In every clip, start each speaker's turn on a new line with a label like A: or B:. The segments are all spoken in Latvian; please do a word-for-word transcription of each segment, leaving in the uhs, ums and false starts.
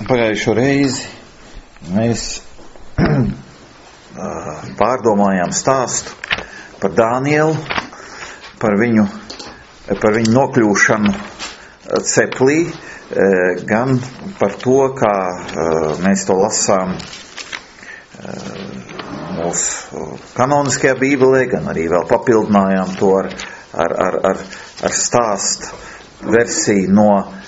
A: Pagājušo reizi mēs pārdomājām stāstu par Dānielu, par viņu, par viņu nokļūšanu ceplī, gan par to, kā mēs to lasām mūsu kanoniskajā bībelē, gan arī vēl papildinājām to ar, ar, ar, ar, ar stāstu versiju no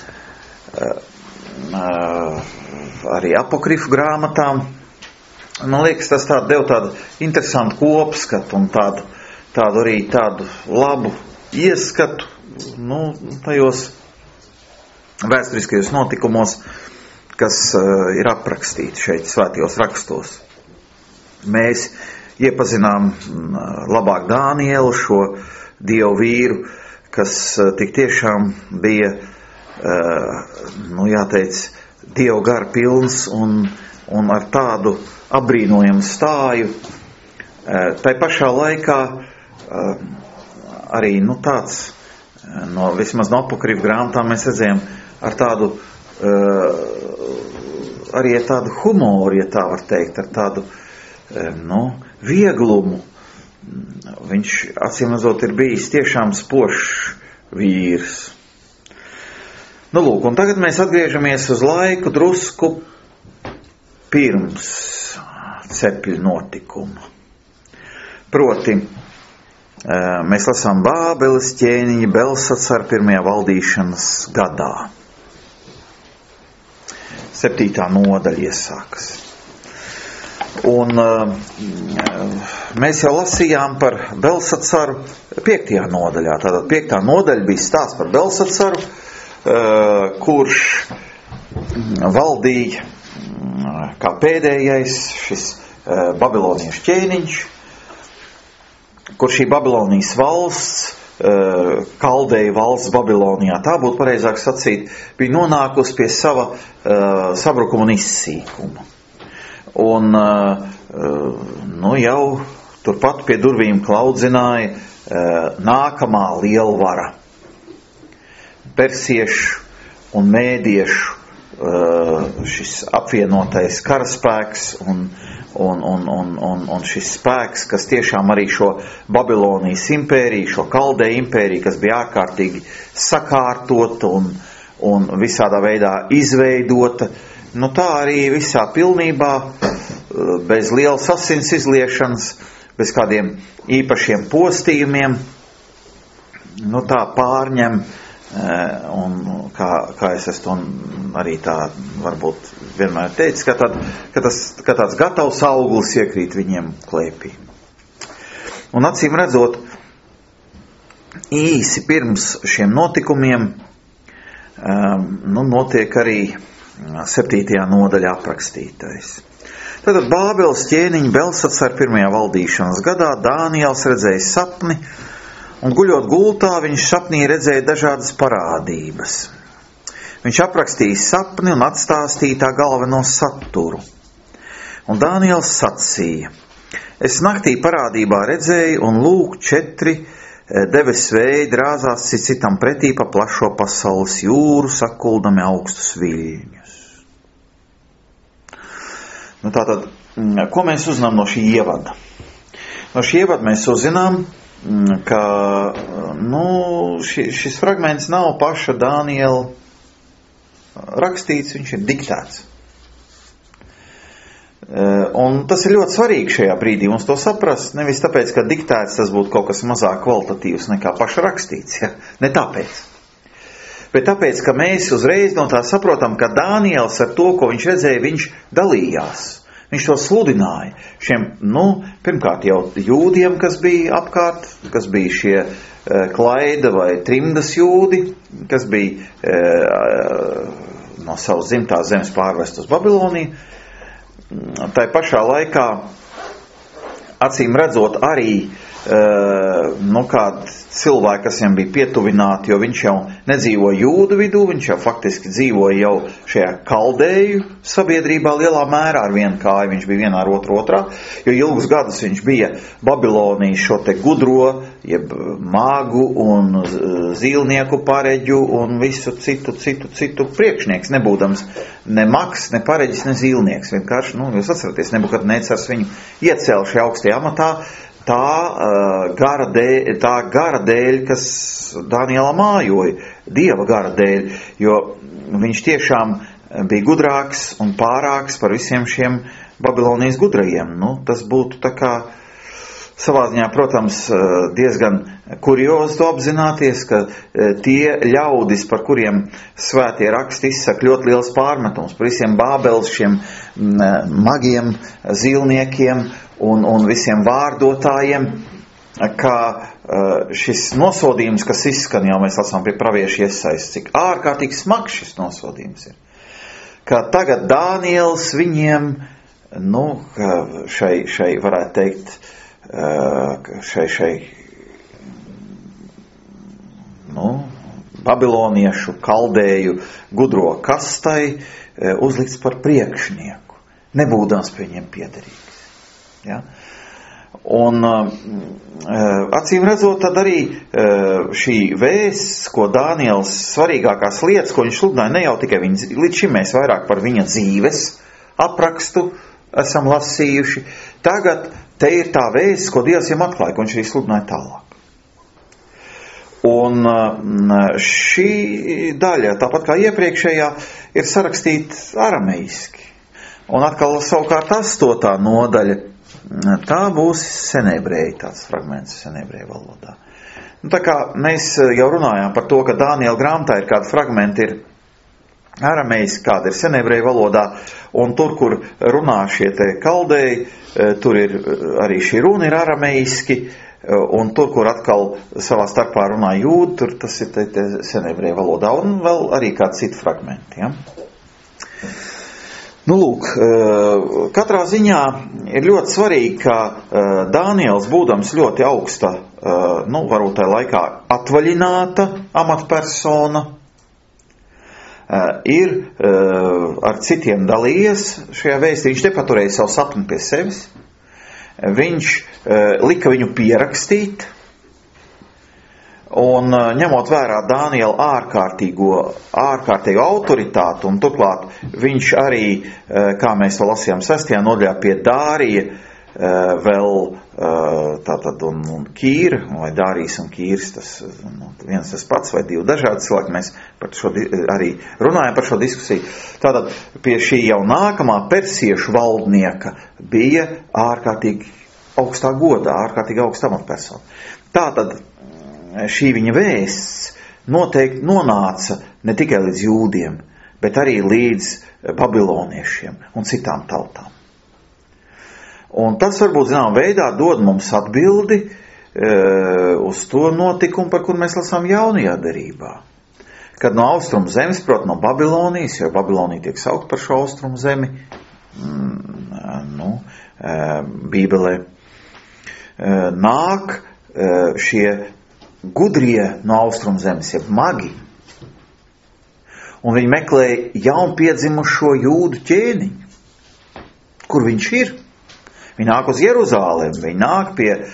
A: arī apokrifu grāmatām. Man liekas, tas tādu deva tādu interesantu kopskatu un tādu, tādu arī tādu labu ieskatu, nu, tajos vēsturiskajos notikumos, kas uh, ir aprakstīti šeit svētajos rakstos. Mēs iepazinām uh, labāk Dānielu, šo dievu vīru, kas uh, tik tiešām bija, uh, nu jāteic, dievu gara pilns un, un ar tādu apbrīnojamu stāju. Uh, tai pašā laikā uh, arī, nu, tāds, uh, no, vismaz no apokrifu grāmatām mēs redzējām, ar tādu, uh, arī ar tādu humoru, ja tā var teikt, ar tādu, uh, nu, vieglumu. Viņš, acīm redzot, ir bijis tiešām spožs vīrs. Nu, lūk, un tagad mēs atgriežamies uz laiku drusku pirms cepļu notikuma. Proti, uh, mēs lasām Bābeles ķēniņa Belsacara pirmajā valdīšanas gadā. Septītā nodaļa iesākas. Un uh, mēs jau lasījām par Belsacaru piektajā nodaļā. Tātad piektā nodaļa bija stāsts par Belsacaru, uh, kurš valdīja uh, kā pēdējais šis uh, babiloniešu ķēniņš, kur šī Babilonijas valsts, Kaldeju valsts Babilonijā, tā būtu pareizāk sacīt, bija nonākusi pie sava uh, sabrukuma un izsīkuma. Un uh, nu jau turpat pie durvīm klaudzināja uh, nākamā lielvara. Persiešu un mēdiešu uh, šis apvienotais karaspēks un Un, un, un, un, un šis spēks, kas tiešām arī šo Babilonijas impēriju, šo Kaldeju impēriju, kas bija ārkārtīgi sakārtota un, un visādā veidā izveidota, nu tā arī visā pilnībā, bez lielas asins izliešanas, bez kādiem īpašiem postījumiem, nu tā pārņem, un kā, kā es esmu to arī tā varbūt vienmēr teicis, ka, tād, ka, tas, ka tāds gatavs auglis iekrīt viņiem klēpī. Un acīm redzot, īsi pirms šiem notikumiem um, nu, notiek arī septītajā nodaļā aprakstītais. Tātad Bābeles ķēniņa Belsacara pirmajā valdīšanas gadā Dāniels redzēja sapni, un guļot gultā viņš sapnī redzēja dažādas parādības. Viņš aprakstīja sapni un atstāstīja tā galveno saturu. Un Dāniels sacīja: es naktī parādībā redzēju, un lūk, četri debes vēji drāzās cit citam pretī pa plašo pasaules jūru, sakuldami augstus viļņus. Nu tātad, ko mēs uzzinām no šī ievada? No šī ievada mēs uzzinām, ka nu, ši, šis fragments nav paša Dāniela rakstīts, viņš ir diktēts. Un tas ir ļoti svarīgi šajā brīdī mums to saprast, nevis tāpēc, ka diktēts tas būtu kaut kas mazāk kvalitatīvs nekā paša rakstīts, ja? Ne tāpēc. Bet tāpēc, ka mēs uzreiz no tā saprotam, ka Dāniels ar to, ko viņš redzēja, viņš dalījās. Viņš to sludināja šiem, nu, pirmkārt jau jūdiem, kas bija apkārt, kas bija šie e, klaida vai trimdas jūdi, kas bija e, no savas dzimtās zemes pārvest uz Babiloniju. Tai pašā laikā, acīm redzot, arī nu, kādi cilvēki, kas viņam bija pietuvināti, jo viņš jau nedzīvo jūdu vidū, viņš jau faktiski dzīvoja jau šajā kaldēju sabiedrībā lielā mērā, ar vienu kāju viņš bija vienā ar otru otrā, jo ilgus gadus viņš bija Babilonijas šo te gudro, jeb māgu un zīlnieku pareģu un visu citu, citu, citu priekšnieks, nebūdams ne maks, ne pareģis, ne zīlnieks. Vienkārši, nu, jūs atceraties, Nebukadnecars viņu iecēla šajā augstajā amatā, tā, uh, gara dēļ, tā gara dēļ, kas Daniela mājoja, Dieva gara dēļ, jo viņš tiešām bija gudrāks un pārāks par visiem šiem Babilonijas gudrajiem. Nu, tas būtu tā kā savā ziņā, protams, diezgan kuriozi to apzināties, ka tie ļaudis, par kuriem svētie raksti izsaka ļoti liels pārmetums, par visiem Bābeles šiem magiem, zīlniekiem un, un visiem vārdotājiem, ka šis nosodījums, kas izskan, jau mēs lasām pie pravieša Iesajas, cik ārkārtīgi smags šis nosodījums ir. Ka tagad Dāniels viņiem, nu, šai, šai varētu teikt, šai, šai nu, babiloniešu, kaldēju, gudro kastai uzlikts par priekšnieku, nebūdams pie viņiem piederīgs. Ja? Un acīm redzot, tad arī šī vēsts, ko Dāniels, svarīgākās lietas, ko viņš sludināja, ne jau tikai viņa, līdz šim mēs vairāk par viņa dzīves aprakstu esam lasījuši, tagad te ir tā vēsts, ko Dievs viņam atklāja, ko viņš arī sludināja tālāk. Un šī daļa, tāpat kā iepriekšējā, ir sarakstīta arameiski. Un atkal savukārt astotā nodaļa, tā būs senebreji, tāds fragments senebreju valodā. Nu, tā kā mēs jau runājām par to, ka Dāniela grāmatā ir kādi fragmenti, ir arameiski, kāda ir senebreju valodā, un tur, kur runā šie te kaldēji, tur ir arī šī runa ir arameiski, un tur, kur atkal savā starpā runā jūdi, tur tas ir te, te senebreju valodā, un vēl arī kādi citi fragmenti. Ja? Nu, lūk, katrā ziņā ir ļoti svarīgi, ka Dāniels, būdams ļoti augsta, nu, varbūt tajā laikā atvaļināta amatpersona, ir ar citiem dalījies šajā vēstī. Viņš nepaturēja savu sapni pie sevis. Viņš lika viņu pierakstīt. Un ņemot vērā Dāniela ārkārtīgo, ārkārtīgo autoritātu, un turklāt viņš arī, kā mēs to lasījām sestajā nodaļā, pie Dārija vēl tātad un, un Kīra, vai Dārijas un Kīrs, tas nu, viens tas pats vai divi dažādi cilvēki, mēs par šo, arī runājam par šo diskusiju. Tātad pie šī jau nākamā persiešu valdnieka bija ārkārtīgi augstā godā, ārkārtīgi augsta amatpersona. Tātad šī viņa vēsts noteikti nonāca ne tikai līdz jūdiem, bet arī līdz babiloniešiem un citām tautām. Un tas varbūt zinām veidā dod mums atbildi e, uz to notikumu, par kur mēs lasām jaunajā derībā. Kad no austrumu zemes, prot no Babilonijas, jo Babilonija tiek saukt par šo austrumu zemi, mm, nu, e, Bībelē, e, nāk e, šie gudrie no austrumu zemes, jeb magi. Un viņi meklē jaunpiedzimušo jūdu ķēniņu. Kur viņš ir? Viņi nāk uz Jeruzālēm, viņi nāk pie e,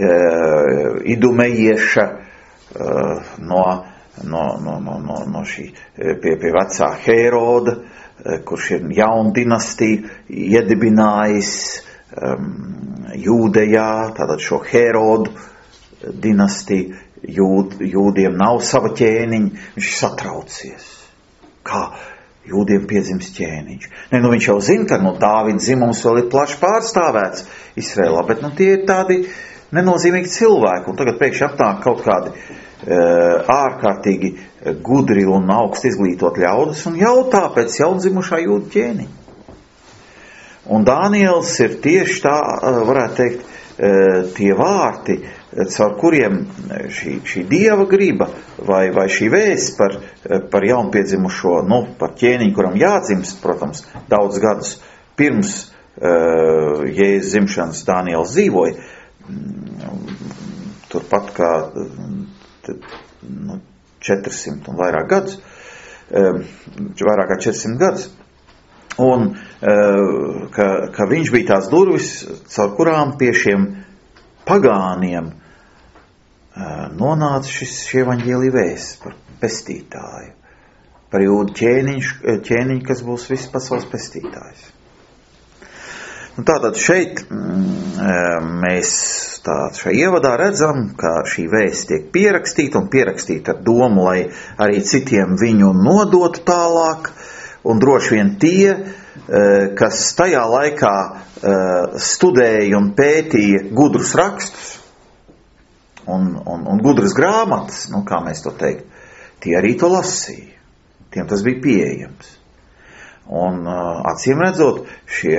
A: idumejieša e, no, no, no, no, no, no šī, pie, pie vecā Hēroda, e, kurš ir jauna dinastija, iedibinājis e, Jūdejā, tātad šo Hērodu dinastiju, jūd, jūdiem nav sava ķēniņa, viņš ir satraucies. Kā? Jūdiem piedzimst ķēniņš. Ne, nu viņš jau zina, ka no Dāvida dzimums vēl ir plaši pārstāvēts Izrēlā, bet nu tie ir tādi nenozīmīgi cilvēki, un tagad pēkšņi apnāk kaut kādi e, ārkārtīgi gudri un augsti izglītot ļaudis un jautā pēc jaundzimušā jūdu ķēniņa. Un Dāniels ir tieši tā, varētu teikt, e, tie vārti, caur kuriem šī, šī dieva griba vai, vai šī vēsts par, par jaunpiedzimušo, nu, par ķēniņu, kuram jādzimst, protams, daudz gadus pirms uh, Jēzus dzimšanas Dāniels dzīvoja, turpat kā nu, četrsimt un vairāk gadus, vairāk kā četrsimt gadus, un ka, ka viņš bija tās durvis, caur kurām pie šiem pagāniem nonāca šis evaņģēlija vēsts par pestītāju, par jūdu ķēniņu, ķēniņu, kas būs viss pasaules pestītājs. Nu, tātad šeit mēs tā, šajā ievadā redzam, ka šī vēsts tiek pierakstīta un pierakstīta ar domu, lai arī citiem viņu nodotu tālāk, un droši vien tie, kas tajā laikā studēja un pētīja gudrus rakstus un, un, un gudras grāmatas, nu, kā mēs to teikt, tie arī to lasīja. Tiem tas bija pieejams. Un acīm redzot, šie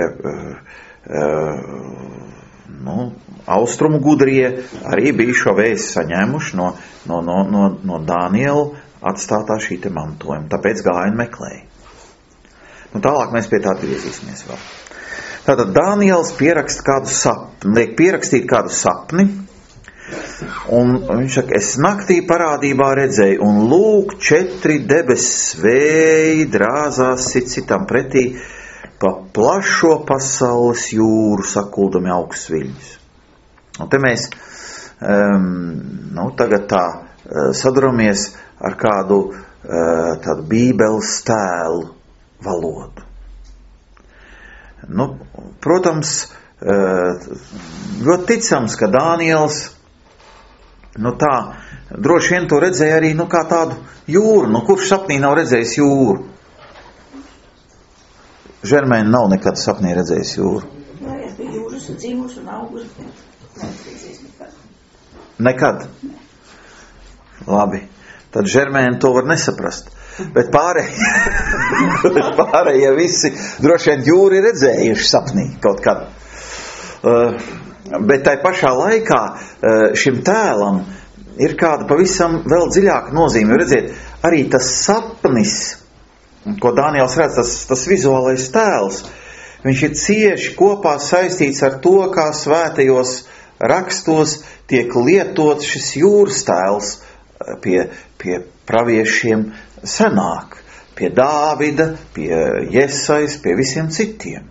A: nu, austrumu gudrie arī bija šo vēstu saņēmuši no, no, no, no, no Daniela atstātā šī te mantojuma. Tāpēc gāja un meklēja. Nu, tālāk mēs pie tā atgriezīsimies vēl. Tātad Daniels pieraksta kādu sapni, liek pierakstīt kādu sapni, un viņš saka, es naktī parādībā redzēju, un lūk, četri debesis vēji drāzās cit citam pretī, pa plašo pasaules jūru sakuldami augsts viļņus. Un te mēs um, nu, tagad tā uh, saduramies ar kādu uh, tādu bībeles tēlu valodu. Nu, protams, ļoti ticams, ka Daniels, nu tā, droši vien to redzēja arī, nu kā tādu jūru, nu kurš sapnī nav redzējis jūru? Žermēni nav nekad sapnī redzējis jūru.
B: Jā, es biju jūras dzīvošu un augusi, bet redzējis nekad.
A: Nekad? Labi, tad Žermēni to var nesaprast. Bet pārējie, pārējie visi droši vien jūri redzējuši sapnī kaut kad. Uh, bet tai pašā laikā uh, šim tēlam ir kāda pavisam vēl dziļāka nozīme. Redziet, arī tas sapnis, ko Daniels redz, tas, tas vizuālais tēls, viņš ir cieši kopā saistīts ar to, kā svētajos rakstos tiek lietots šis jūras tēls pie, pie praviešiem senāk, pie Dāvida, pie Jesais, pie visiem citiem.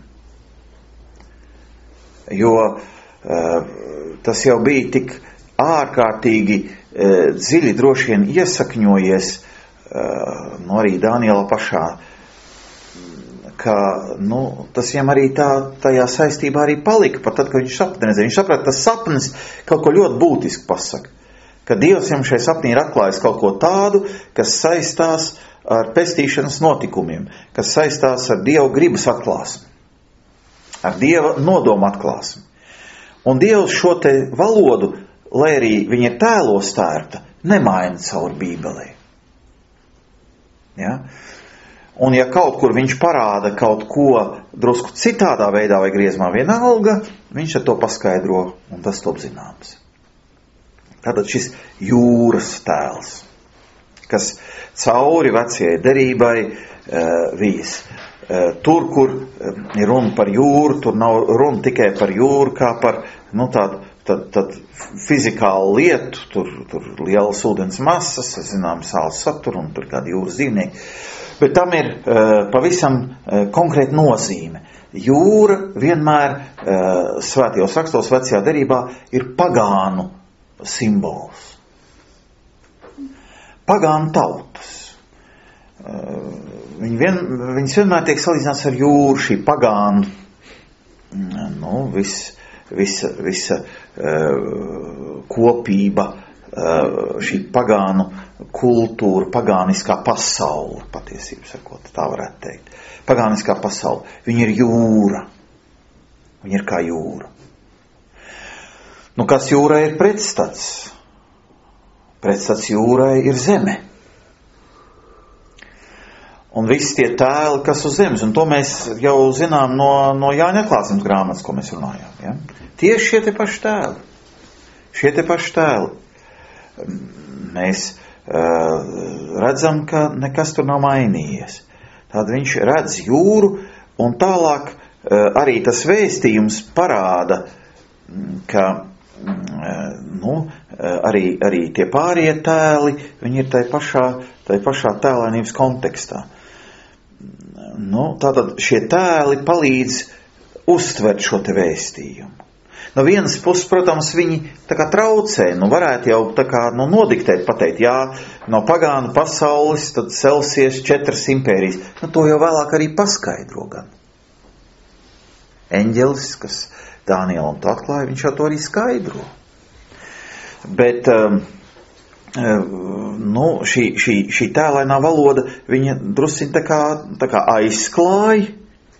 A: Jo uh, tas jau bija tik ārkārtīgi uh, dziļi droši vien iesakņojies uh, no arī Daniela pašā, ka nu, tas viņam arī tā, tajā saistībā arī palika, pat tad, kad viņš sapni redzēja. Viņš saprata, tas sapnis kaut ko ļoti būtisku pasaka. Ka Dievs viņam šajā sapnī ir atklājis kaut ko tādu, kas saistās ar pestīšanas notikumiem, kas saistās ar Dieva gribas atklāsmi, ar Dieva nodomu atklāsmi. Un Dievs šo te valodu, lai arī viņa ir tēlos tērta, nemaina caur Bībelē. Ja? Un ja kaut kur viņš parāda kaut ko drusku citādā veidā vai griezumā vienalga, viņš ar to paskaidro, un tas top zināms. Tātad šis jūras tēls, kas cauri vecajai derībai uh, vīs. Uh, tur, kur uh, ir runa par jūru, tur nav runa tikai par jūru, kā par nu, tādu tad, tad fizikālu lietu, tur, tur lielas ūdens masas, zinām, sāls satura un tur kādi jūras dzīvnieki. Bet tam ir uh, pavisam uh, konkrēta nozīme. Jūra vienmēr uh, svētajos rakstos vecajā derībā ir pagānu simbols. Pagānu tautas. Viņi vien, viņas vienmēr tiek salīdzināts ar jūru, šī pagānu, nu, vis, visa, visa uh, kopība, uh, šī pagānu kultūra, pagāniskā pasaule, patiesībā sakot, tā varētu teikt. Pagāniskā pasaule. Viņa ir jūra. Viņa ir kā jūra. Nu, kas jūrai ir pretstats? Pretstats jūrai ir zeme. Un visi tie tēli, kas uz zemes, un to mēs jau zinām no, no Jāņa atklāsmes grāmatas, ko mēs runājām. Ja? Tieši šie te paši tēli. Šie te paši tēli. Mēs uh, redzam, ka nekas tur nav mainījies. Tad viņš redz jūru, un tālāk uh, arī tas vēstījums parāda, ka nu, arī, arī tie pārējie tēli, viņi ir tai pašā, tai pašā tēlainības kontekstā. Nu, tātad šie tēli palīdz uztvert šo te vēstījumu. No vienas puses, protams, viņi tā kā traucē, nu varētu jau tā kā nu, nodiktēt, pateikt, jā, no pagānu pasaules tad celsies četras impērijas. Nu, to jau vēlāk arī paskaidro gan. Eņģelis, kas Dānielam to atklāja, viņš jau to arī skaidro. Bet um, nu, šī, šī, šī tēlainā valoda, viņa drusciņ tā kā, tā kā aizklāja,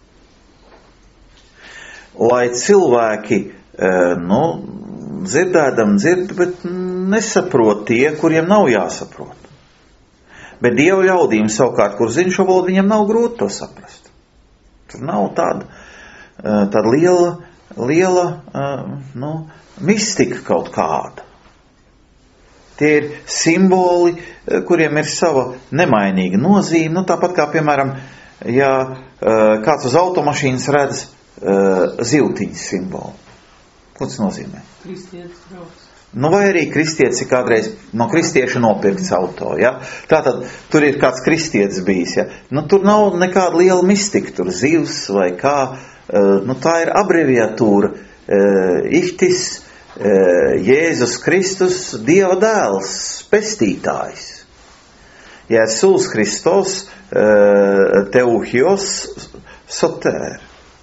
A: lai cilvēki nu, dzirdēdam dzird, bet nesaprot tie, kuriem nav jāsaprot. Bet Dievu ļaudīm savukārt, kur zina šo valodu, viņam nav grūti to saprast. Tur nav tāda, tāda liela, liela nu, mistika kaut kāda. Tie ir simboli, kuriem ir sava nemainīga nozīme. Nu, tāpat kā, piemēram, ja kāds uz automašīnas redz zivtiņas simbolu. Ko tas nozīmē?
C: Kristietis brauc.
A: Nu, vai arī kristietis ir kādreiz no kristieša nopirkts auto, ja? Tātad tur ir kāds kristietis bijis, ja? Nu, tur nav nekāda liela mistika, tur zivs vai kā, nu, tā ir abreviatūra, ihtis, Jēzus Kristus, Dieva dēls, pestītājs. Jēzus Kristos, teuhios, soter.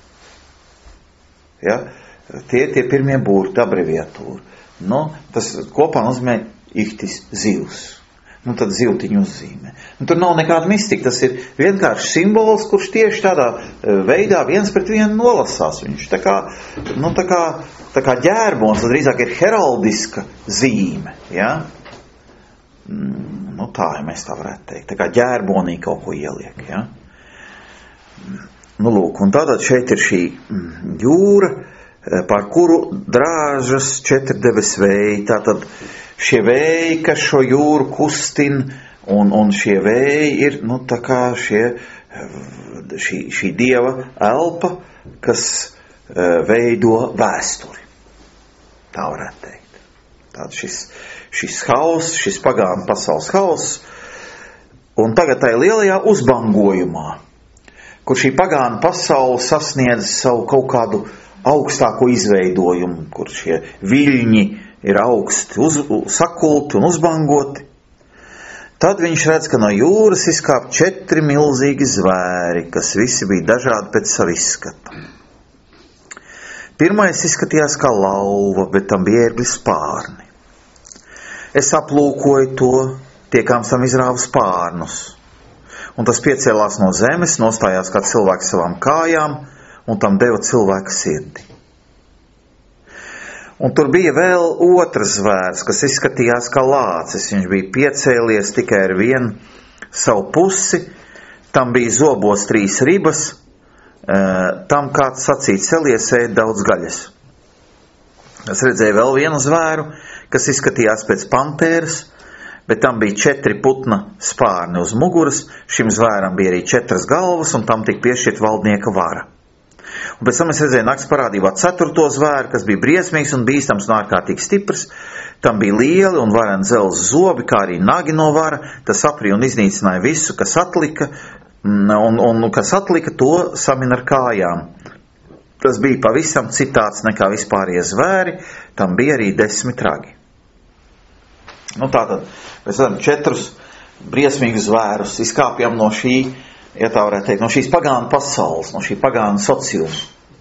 A: Ja? Tie tie pirmie burti, abreviatūra. Nu, tas kopā nozīmē ihtis, zivs. Nu, tad zivtiņu uzzīmē. Nu, tur nav nekāda mistika, tas ir vienkārši simbols, kurš tieši tādā veidā viens pret vienu nolasās. Viņš tā kā, nu, tā kā, tā kā ģērbons, tad drīzāk ir heraldiska zīme, ja? Nu, tā, ja mēs tā varētu teikt. Tā kā ģērbonī kaut ko ieliek, ja? Nu, lūk, un tātad šeit ir šī jūra, par kuru drāžas četri debes vēji. Tātad šie vēji, kas šo jūru kustin, un, un šie vēji ir, nu, tā kā šie, šī, šī Dieva elpa, kas uh, veido vēsturi. Tā varētu teikt. Tātad šis, šis hauss, šis pagānu pasaules hauss, un tagad tai lielajā uzbangojumā, kur šī pagānu pasaule sasniedz savu kaut kādu augstāko izveidojumu, kur šie viļņi ir augsti uz, sakulti un uzbangoti. Tad viņš redz, ka no jūras izkāp četri milzīgi zvēri, kas visi bija dažādi pēc savu izskatu. Pirmais izskatījās kā lauva, bet tam bija ērgļi spārni. Es aplūkoju to, tiekams tam izrāva spārnus, un tas piecēlās no zemes, nostājās kā cilvēks savām kājām, un tam deva cilvēka sirdi. Un tur bija vēl otrs zvērs, kas izskatījās kā lācis. Viņš bija piecēlies tikai ar vienu savu pusi, tam bija zobos trīs ribas, tam kāds sacīja celies ēd daudz gaļas. Es redzēju vēl vienu zvēru, kas izskatījās pēc pantēras, bet tam bija četri putna spārni uz muguras, šim zvēram bija arī četras galvas, un tam tika piešķirt valdnieka vara. Un pēc tam es redzēju nakts parādībā ceturto zvēru, kas bija briesmīgs un bīstams un ārkārtīgi stiprs. Tam bija lieli un vareni dzelzs zobi, kā arī nagi no vara. Tas aprīja un iznīcināja visu, kas atlika, un, un kas atlika, to samin ar kājām. Tas bija pavisam citāds nekā vispārie zvēri, tam bija arī desmit ragi. Nu tātad, mēs redzam četrus briesmīgus zvērus, izkāpjam no šī, ja tā varētu teikt, no šīs pagānu pasaules, no šī pagānu sociuma.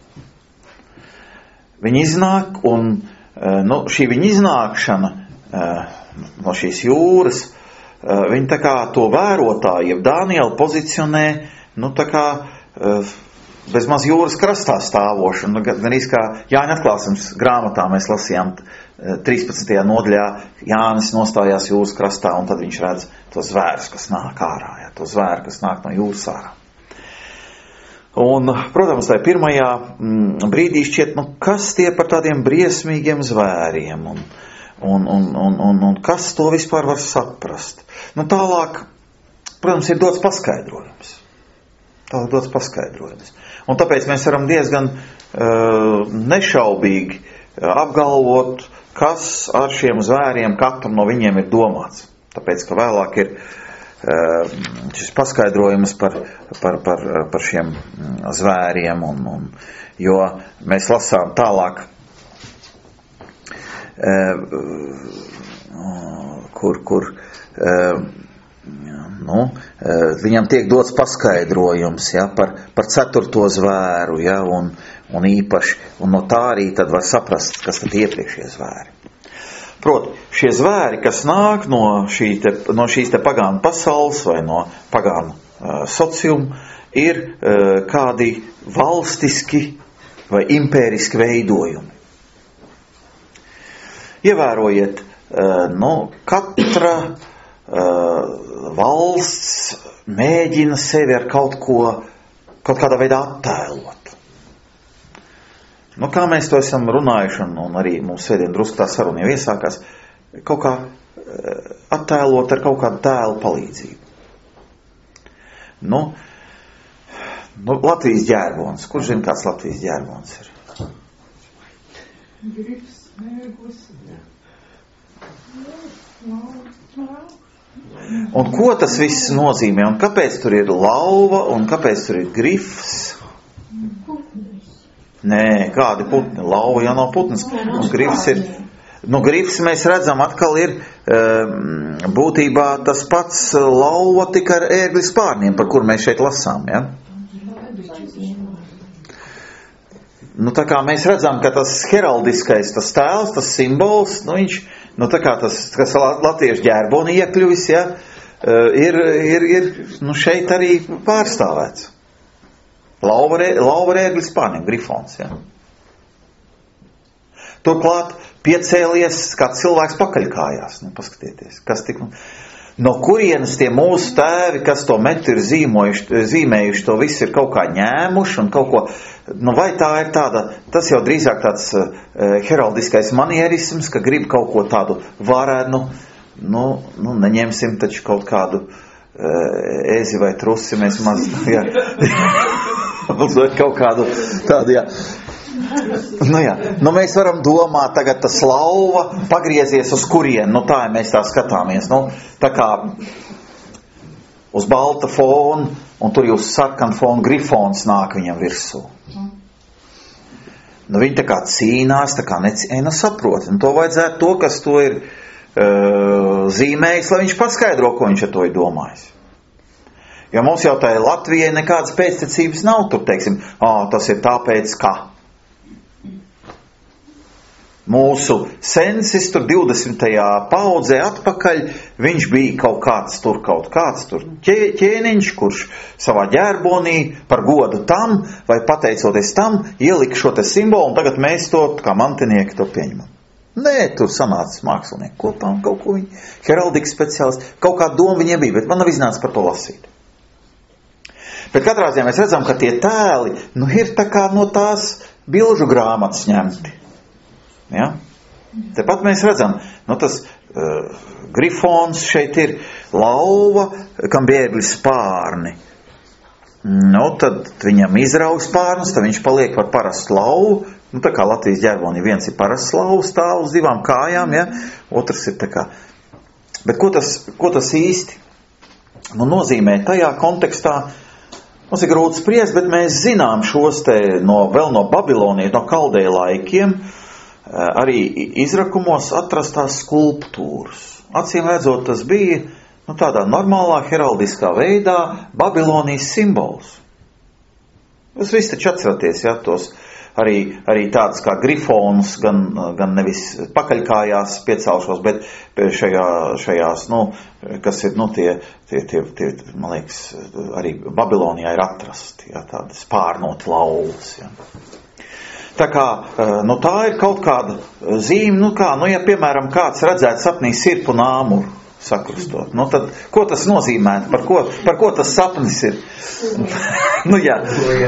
A: Viņi iznāk, un nu, šī viņa iznākšana no šīs jūras, viņi tā kā to vērotāju, jeb Dānielu pozicionē, nu tā kā bez maz jūras krastā stāvošu. Nu, gan arī kā Jāņa atklāsmes grāmatā mēs lasījām trīspadsmitajā nodaļā, Jānis nostājās jūras krastā, un tad viņš redz to zvērus, kas nāk ārā, ja, to zvēru, kas nāk no jūras ārā. Un, protams, tajā pirmajā mm, brīdī šķiet, nu, kas tie par tādiem briesmīgiem zvēriem, un, un, un, un, un, un kas to vispār var saprast. Nu, tālāk, protams, ir dots paskaidrojums. Tālāk dots paskaidrojums. Un tāpēc mēs varam diezgan uh, nešaubīgi apgalvot, kas ar šiem zvēriem katru no viņiem ir domāts. Tāpēc, ka vēlāk ir šis paskaidrojums par, par, par, par šiem zvēriem, un, un, jo mēs lasām tālāk, kur, kur nu, viņam tiek dots paskaidrojums, ja, par, par ceturto zvēru, ja, un, un īpaši, un no tā arī tad var saprast, kas tad iepriekšie zvēri. Proti, šie zvēri, kas nāk no, šī te, no šīs te pagānu pasaules vai no pagānu uh, sociuma, ir uh, kādi valstiski vai impēriski veidojumi. Ievērojiet, uh, nu, katra uh, valsts mēģina sevi ar kaut ko, kaut kādā veidā attēlot. Nu, kā mēs to esam runājuši, un, un arī mums svētdien drusku tā saruna jau iesākās, kaut kā attēlot ar kaut kādu tēlu palīdzību. Nu, nu Latvijas ģērbons. Kurš zina, kāds Latvijas ģērbons ir?
C: Gribs, mēgus.
A: Un ko tas viss nozīmē? Un kāpēc tur ir lauva, un kāpēc tur ir grifs? Nē, kādi putni? Lauva jau nav putns. Un grifs ir, nu grifs mēs redzam atkal ir būtībā tas pats lauva tik ar ērgļu spārniem, par kur mēs šeit lasām, ja? Nu tā kā mēs redzam, ka tas heraldiskais, tas tēls, tas simbols, nu viņš, nu tā kā tas, kas latviešu ģērboni iekļuvis, ja, ir, ir, ir, nu šeit arī pārstāvēts. Lauva ērgļu spārniem, grifons, ja. Turklāt piecēlies, kā cilvēks pakaļkājās, nu paskatieties, kas tik, no kurienes tie mūsu tēvi, kas to metu ir zīmojuši, zīmējuši, to visu ir kaut kā ņēmuši un kaut ko, nu vai tā ir tāda, tas jau drīzāk tāds uh, heraldiskais manierisms, ka grib kaut ko tādu varenu, nu, nu neņemsim taču kaut kādu uh, ezi vai trusi, mēs maz, jā, vai kaut kādu tādu, jā. Nu jā, nu mēs varam domāt, tagad tas lauva pagriezies uz kurien, nu tā, ja mēs tā skatāmies, nu, tā kā uz balta fona, un tur jūs sarkan fona grifons nāk viņam virsū. Nu viņi tā kā cīnās, tā kā necīnās, nu saprot, un to vajadzētu to, kas to ir uh, zīmējis, lai viņš paskaidro, ko viņš ar to ir domājis. Jo mums jau tā Latvijai nekādas pēctecības nav, tur teiksim, ā, tas ir tāpēc, ka mūsu sensis tur divdesmitajā paudzē atpakaļ, viņš bija kaut kāds tur, kaut kāds tur ķē, ķēniņš, kurš savā ģērbonī par godu tam, vai pateicoties tam, ielika šo te simbolu, un tagad mēs to, kā mantinieki, to pieņemam. Nē, tur sanāca mākslinieki kopā, un kaut ko viņi, heraldikas speciālisti, kaut kā doma viņiem bija, bet man nav iznāca par to lasīt. Bet katrā ziņā mēs redzam, ka tie tēli, nu, ir tā kā no tās bilžu grāmatas ņemti. Ja? Tepat mēs redzam, nu, tas uh, grifons šeit ir lauva, kam bija ērgļu spārni. Nu, tad viņam izrauj spārnus, tad viņš paliek par parastu lauvu. Nu, tā kā Latvijas ģērboni viens ir parasts lauvu, stāv uz divām kājām, ja? Otrs ir tā kā. Bet ko tas, ko tas īsti nu, nozīmē tajā kontekstā? Mums ir grūti spriest, bet mēs zinām šos te no, vēl no Babilonijas, no Kaldēja laikiem, arī izrakumos atrastās skulptūras. Acīm redzot, tas bija nu, tādā normālā heraldiskā veidā Babilonijas simbols. Jūs visi taču atceraties, ja, tos arī, arī tādas kā grifons, gan, gan nevis pakaļkājās piecelšos, bet šajā, šajās, nu, kas ir, nu, tie, tie, tie, tie, man liekas, arī Babilonijā ir atrasti, ja, tādi spārnoti lauvas, ja. Tā kā, nu, tā ir kaut kāda zīme, nu, kā, nu, ja, piemēram, kāds redzētu sapnī sirpu un āmuru sakrustot, nu, tad, ko tas nozīmē, par ko, par ko tas sapnis ir? Nu, jā.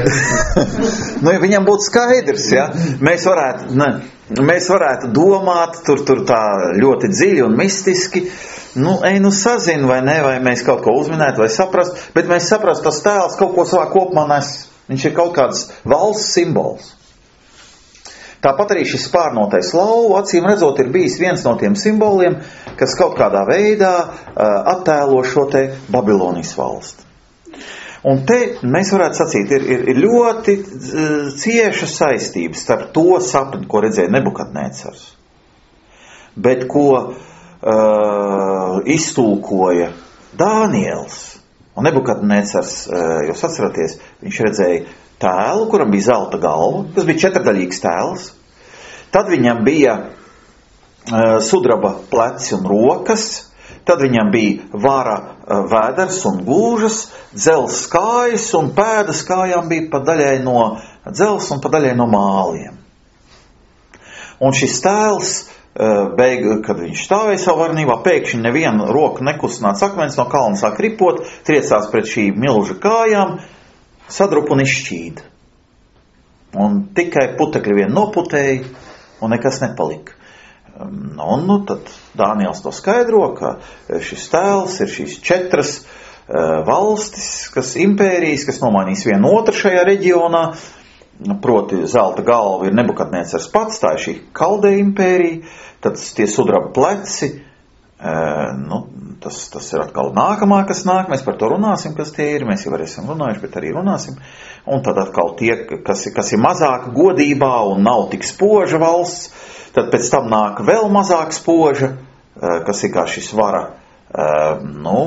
A: Nu, ja viņam būtu skaidrs, ja, mēs varētu, ne, mēs varētu domāt, tur, tur tā ļoti dziļi un mistiski, nu, ej, nu, sazin vai ne, vai mēs kaut ko uzminētu vai saprast, bet mēs saprast, tas tēls kaut ko savā kopumā nes. Viņš ir kaut kāds valsts simbols. Tāpat arī šis spārnotais lauva, acīm redzot, ir bijis viens no tiem simboliem, kas kaut kādā veidā uh, attēlo šo te Babilonijas valsti. Un te mēs varētu sacīt, ir, ir, ir ļoti cieša saistības starp to sapni, ko redzēja Nebukadnēcars, bet ko uh, iztulkoja Dāniels. Un Nebukadnēcars, uh, jūs atceraties, viņš redzēja tēlu, kuram bija zelta galva, tas bija četrdaļīgs tēls. Tad viņam bija uh, sudraba pleci un rokas. Tad viņam bija vara vēders un gūžas, dzels kājas un pēdas kājām bija pa daļai no dzels un pa daļai no māliem. Un šis tēls, beigu, kad viņš stāvēja savu varnībā, pēkšņi nevienu roku nekustināts akmens no kalna sāk ripot, triecās pret šī milža kājām, sadrup un izšķīda. Un tikai putekļi vien noputēja un nekas nepalika. Un nu, tad Dāniels to skaidro, ka šis tēls ir šīs četras uh, valstis, kas impērijas, kas nomainīs vienu otru šajā reģionā, proti zelta galva ir Nebukadnēcars pats, tā ir šī Kaldeja impērija, tad tie sudraba pleci, uh, nu, tas, tas ir atkal nākamā, kas nāk, mēs par to runāsim, kas tie ir, mēs jau arī esam runājuši, bet arī runāsim, un tad atkal tie, kas, kas ir mazāk godībā un nav tik spoža valsts, tad pēc tam nāk vēl mazāk spoža, kas ir kā šis vara, nu,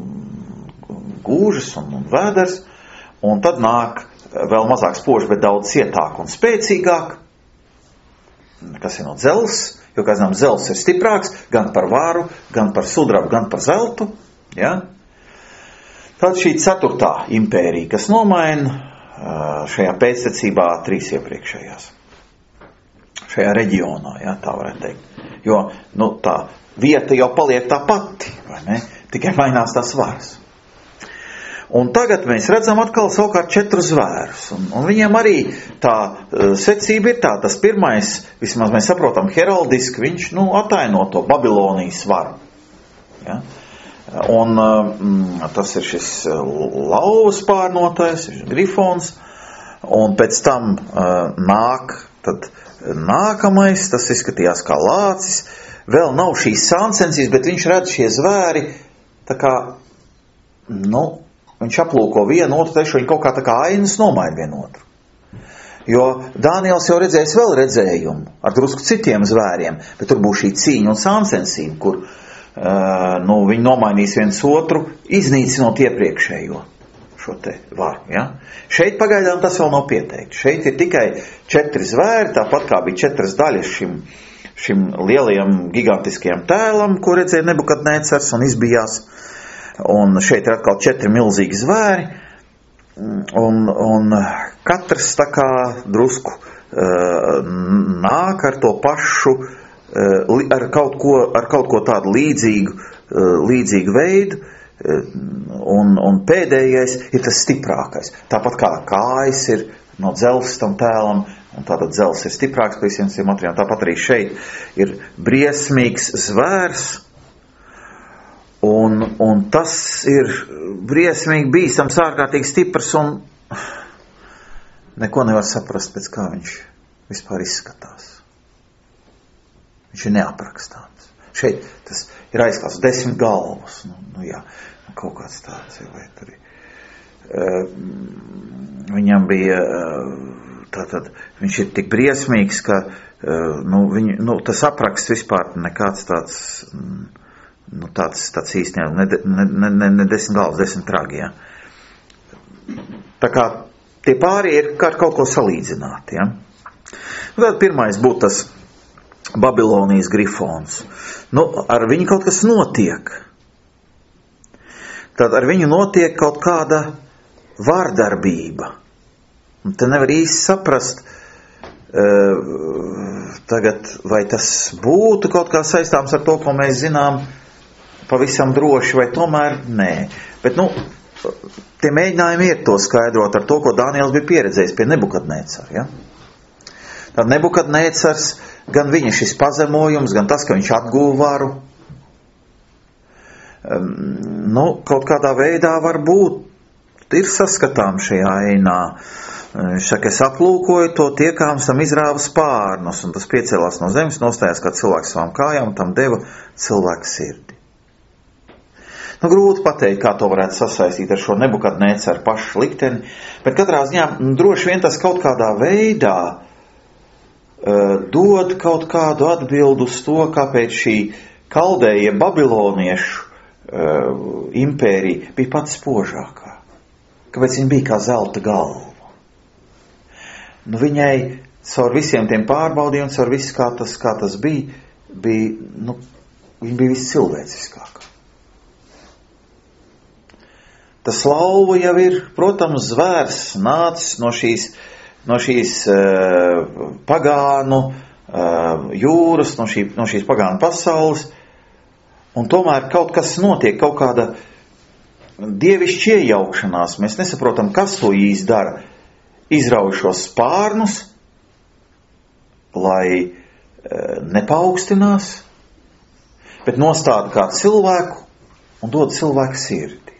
A: gūžas un, un vēders, un tad nāk vēl mazāk spoža, bet daudz cietāk un spēcīgāk, kas ir no dzels, jo, kā zinām, dzels ir stiprāks gan par varu, gan par sudrabu, gan par zeltu, ja? Tad šī ceturtā impērija, kas nomaina šajā pēctecībā trīs iepriekšējās. Šajā reģionā, ja, tā varētu teikt. Jo, nu, tā vieta jau paliek tā pati, vai ne? Tikai mainās tās varas. Un tagad mēs redzam atkal savukārt četrus zvērus. Un, un viņiem arī tā uh, secība ir tā, tas pirmais, vismaz mēs saprotam, heraldiski, viņš, nu, ataino to Babilonijas varu. Ja? Un uh, tas ir šis lauvas pārnotais, grifons, un pēc tam uh, nāk, tad nākamais, tas izskatījās kā lācis, vēl nav šīs sāncensības, bet viņš redz šie zvēri, tā kā, nu, viņš aplūko vienu otru, trešo, viņi kaut kā tā kā ainas nomaina vienu otru. Jo Dāniels jau redzējis vēl redzējumu ar drusku citiem zvēriem, bet tur būs šī cīņa un sāncensība, kur, uh, nu, viņi nomainīs viens otru, iznīcinot iepriekšējo. Šo te varu, ja? Šeit pagaidām tas vēl nav pieteikts. Šeit ir tikai četri zvēri, tāpat kā bija četras daļas šim, šim lielajam gigantiskajam tēlam, ko redzēja Nebukadnēcars un izbijās. Un šeit ir atkal četri milzīgi zvēri. Un, un katrs tā kā drusku uh, nāk ar to pašu, uh, ar, kaut ko, ar kaut ko tādu līdzīgu, uh, līdzīgu veidu. Un, un pēdējais ir tas stiprākais. Tāpat kā kājas ir no dzelzs tam tēlam, un tātad dzelzs ir stiprāks pēc visiem šiem materiāliem. Tāpat arī šeit ir briesmīgs zvērs, un, un tas ir briesmīgi bīstams, ārkārtīgi stiprs, un neko nevar saprast, pēc kā viņš vispār izskatās. Viņš ir neaprakstāms. Šeit tas ir aizklāts desmit galvas, nu, nu jā, kaut kāds tāds, vai tur ir. Uh, viņam bija, uh, tātad, viņš ir tik briesmīgs, ka, uh, nu, viņ, nu, tas apraksts vispār nekāds tāds, nu, tāds, tāds īsti, ne, ne, ne, ne desmit galvas, desmit tragi, jā. Tā kā tie pārī ir kā ar kaut ko salīdzināt, jā. Tad pirmais būtu tas Babilonijas grifons. Nu, ar viņu kaut kas notiek. Tad ar viņu notiek kaut kāda vārdarbība. Un te nevar īsti saprast, uh, tagad, vai tas būtu kaut kā saistāms ar to, ko mēs zinām pavisam droši, vai tomēr nē. Bet, nu, tie mēģinājumi ir to skaidrot ar to, ko Dāniels bija pieredzējis pie Nebukadnēcara, ja? Tad Nebukadnēcars, gan viņa šis pazemojums, gan tas, ka viņš atguva varu, um, nu, kaut kādā veidā var būt, ir saskatām šajā ainā. Viņš saka, es aplūkoju to tiekāms, tam izrāva spārnus, un tas piecēlās no zemes, nostājās kā cilvēks savām kājām, un tam deva cilvēku sirdi. Nu, grūti pateikt, kā to varētu sasaistīt ar šo Nebukadnēcaru pašu likteni, bet katrā ziņā droši vien tas kaut kādā veidā uh, dod kaut kādu atbildu uz to, kāpēc šī Kaldēja babiloniešu uh, impērija bija pats spožākā. Kāpēc viņa bija kā zelta galva. Nu, viņai caur visiem tiem pārbaudījumiem, caur visu, kā tas, kā tas bija, bija, nu, viņa bija viscilvēciskākā. Tas lauva jau ir, protams, zvērs nācis no šīs, no šīs uh, pagānu uh, jūras, no, šī, no šīs pagānu pasaules, un tomēr kaut kas notiek, kaut kāda dievišķa iejaukšanās. Mēs nesaprotam, kas to īsti dara. Izrauj šos spārnus, lai e, nepaukstinās, bet nostāda kā cilvēku un dod cilvēku sirdi.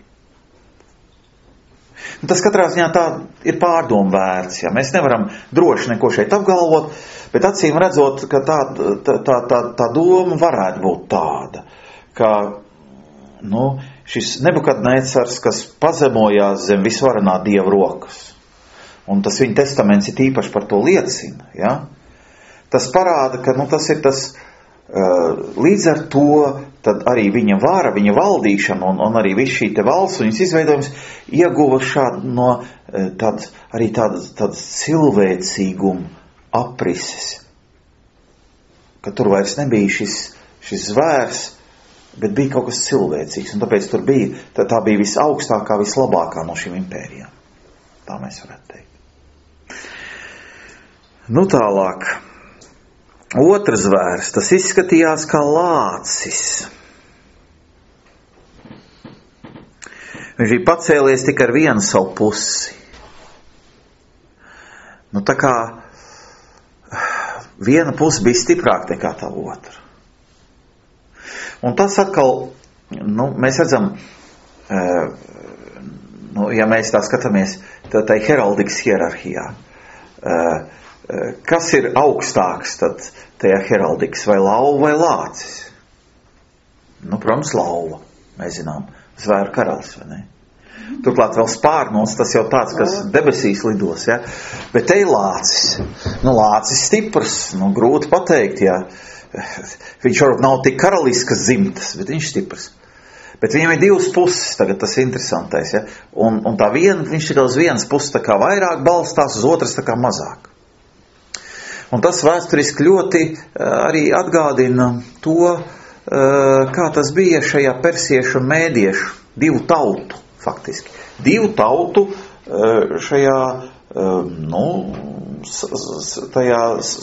A: Un tas katrā ziņā tā ir pārdomu vērts. Ja? Mēs nevaram droši neko šeit apgalvot, bet acīm redzot, ka tā, tā, tā, tā, tā doma varētu būt tāda, ka nu, šis Nebukadnēcars, kas pazemojās zem visvarenā Dieva rokas, un tas viņa testaments ir īpaši par to liecina, ja? Tas parāda, ka nu, tas ir tas, uh, līdz ar to tad arī viņa vara, viņa valdīšana un, un arī viss šī te valsts un viņas izveidojums ieguva šādu no uh, tādas, arī tādas, tādas cilvēcīguma aprises, ka tur vairs nebija šis, šis zvērs, bet bija kaut kas cilvēcīgs, un tāpēc tur bija, tā, tā bija visaugstākā, vislabākā no šīm impērijām. Tā mēs varētu teikt. Nu tālāk. Otrs zvērs, tas izskatījās kā lācis. Viņš bija pacēlies tik ar vienu savu pusi. Nu tā kā viena puse bija stiprāka nekā tā otra. Un tas atkal, nu, mēs redzam, uh, nu, ja mēs tā skatāmies, tā, tā heraldikas hierarhijā, uh, kas ir augstāks tad tajā heraldikas, vai lauva vai lācis? Nu, protams, lauva, mēs zinām, zvēru karalis, vai ne? Turklāt vēl spārnos, tas jau tāds, kas debesīs lidos, ja? Bet te ir lācis. Nu, lācis stiprs, nu, grūti pateikt, ja? Viņš varbūt nav tik karaliskas dzimtas, bet viņš stiprs. Bet viņam ir divas puses, tagad tas ir interesantais, ja? Un, un tā viena, viņš tikai uz vienas puses tā kā vairāk balstās, uz otras tā kā mazāk. Un tas vēsturiski ļoti arī atgādina to, kā tas bija šajā persiešu un mēdiešu, divu tautu faktiski. Divu tautu šajā, nu, tajā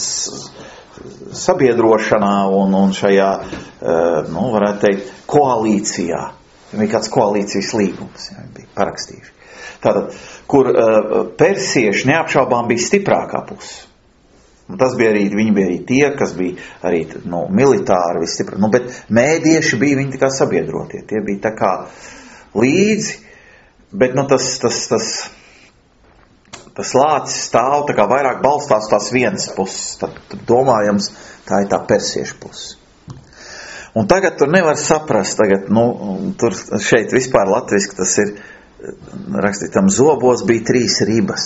A: sabiedrošanā un, un šajā, nu, varētu teikt, koalīcijā. Bija kāds koalīcijas līgums, ja, bija parakstījuši. Tātad, kur persieši neapšaubām bija stiprākā puse. Un tas bija arī, viņi bija arī tie, kas bija arī, nu, militāri vistipri, nu, bet mēdieši bija viņi tā kā sabiedrotie, tie bija tā kā līdzi, bet, nu, tas, tas, tas, tas lācis stāv tā kā vairāk balstās tās vienas puses, tad domājams, tā ir tā persiešu puses. Un tagad tur nevar saprast, tagad, nu, tur šeit vispār latviski tas ir, rakstītam, zobos bija trīs ribas.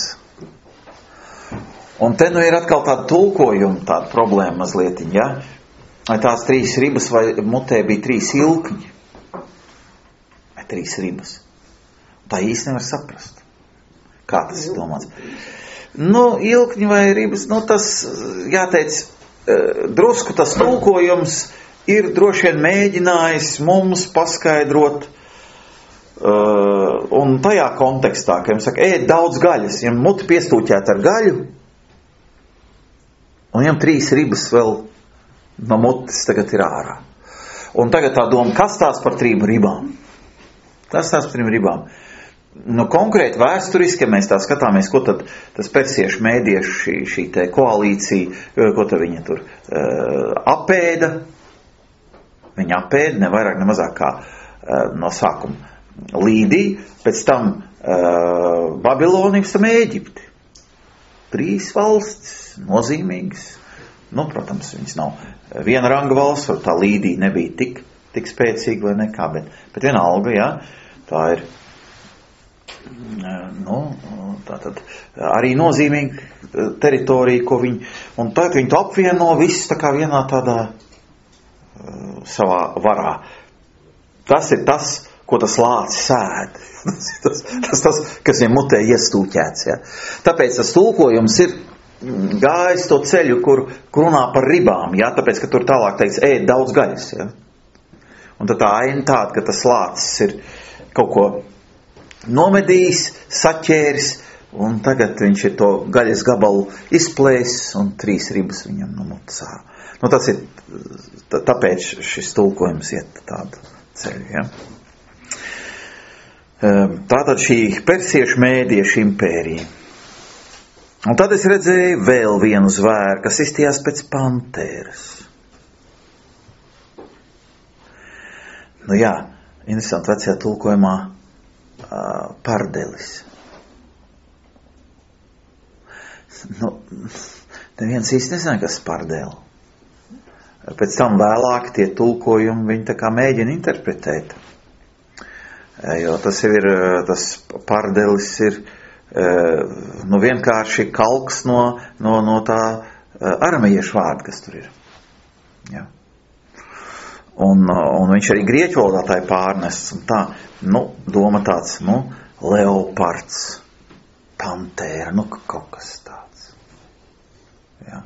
A: Un te nu ir atkal tāda tulkojuma, tāda problēma mazliet, ja? Vai tās trīs ribas vai mutē bija trīs ilkņi? Vai trīs ribas? Tā īsti nevar saprast. Kā tas ir domāts? Nu, ilkņi vai ribas, nu tas, jāteic, drusku tas tulkojums ir droši vien mēģinājis mums paskaidrot un tajā kontekstā, ka jums saka, ēd daudz gaļas, ja muti piestūķēt ar gaļu, un viņam trīs ribas vēl no mutes tagad ir ārā. Un tagad tā doma, kas tās par trim ribām? Kas tās par trim ribām? Nu, konkrēti vēsturiski, ja mēs tā skatāmies, ko tad tas persiešu mēdiešu šī, šī te koalīcija, ko tad viņa tur uh, apēda, viņa apēda, ne vairāk, ne mazāk kā uh, no sākuma Līdija, pēc tam uh, Babilonija, pēc tam Ēģipti. trīs valstis, nozīmīgas. Nu, protams, viņas nav viena ranga valsts, var tā Līdija nebija tik, tik spēcīga vai nekā, bet, bet vienalga, jā, tā ir, nu, tā tad arī nozīmīga teritorija, ko viņi, un tagad viņi to apvieno viss tā kā vienā tādā uh, savā varā. Tas ir tas, ko tas lācis ēd. tas, tas, tas, tas, kas viņam mutē iestūķēts, jā. Tāpēc tas tulkojums ir gājis to ceļu, kur, kur runā par ribām, jā, tāpēc, ka tur tālāk teiks, ēd daudz gaļas, jā. Un tad tā aina tāda, ka tas lācis ir kaut ko nomedījis, saķēris, un tagad viņš ir to gaļas gabalu izplēsis, un trīs ribas viņam no mutes ārā. Nu, tas ir, tāpēc šis tulkojums iet tādu ceļu, jā. Tātad šī persiešu mēdiešu impērija. Un tad es redzēju vēl vienu zvēru, kas izstījās pēc pantēras. Nu jā, interesanti, vecajā tulkojumā uh, pardelis. Nu, neviens īsti nezina, kas pardeli. Pēc tam vēlāk tie tulkojumi viņi tā kā mēģina interpretēt. Jo tas ir, tas pardelis ir nu vienkārši kalks no, no, no tā aramejiešu vārda, kas tur ir. Jā. Un, un viņš arī grieķu valodā tā ir pārnests. Un tā, nu, doma tāds, nu, leopards, pantēra, nu, kaut kas tāds. Jā.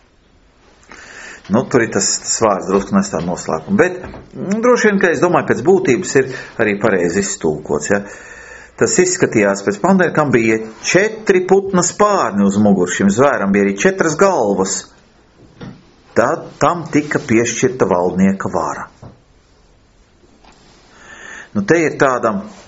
A: Nu, tur ir tas, tas vārds drusku nes tādu noslēpumu. Bet, nu, droši vien, ka es domāju, pēc būtības ir arī pareizi iztulkots, ja. Tas izskatījās pēc pantēra, kam bija četri putna spārni uz muguru, šim zvēram bija arī četras galvas. Tad tam tika piešķirta valdnieka vara. Nu, te ir tāda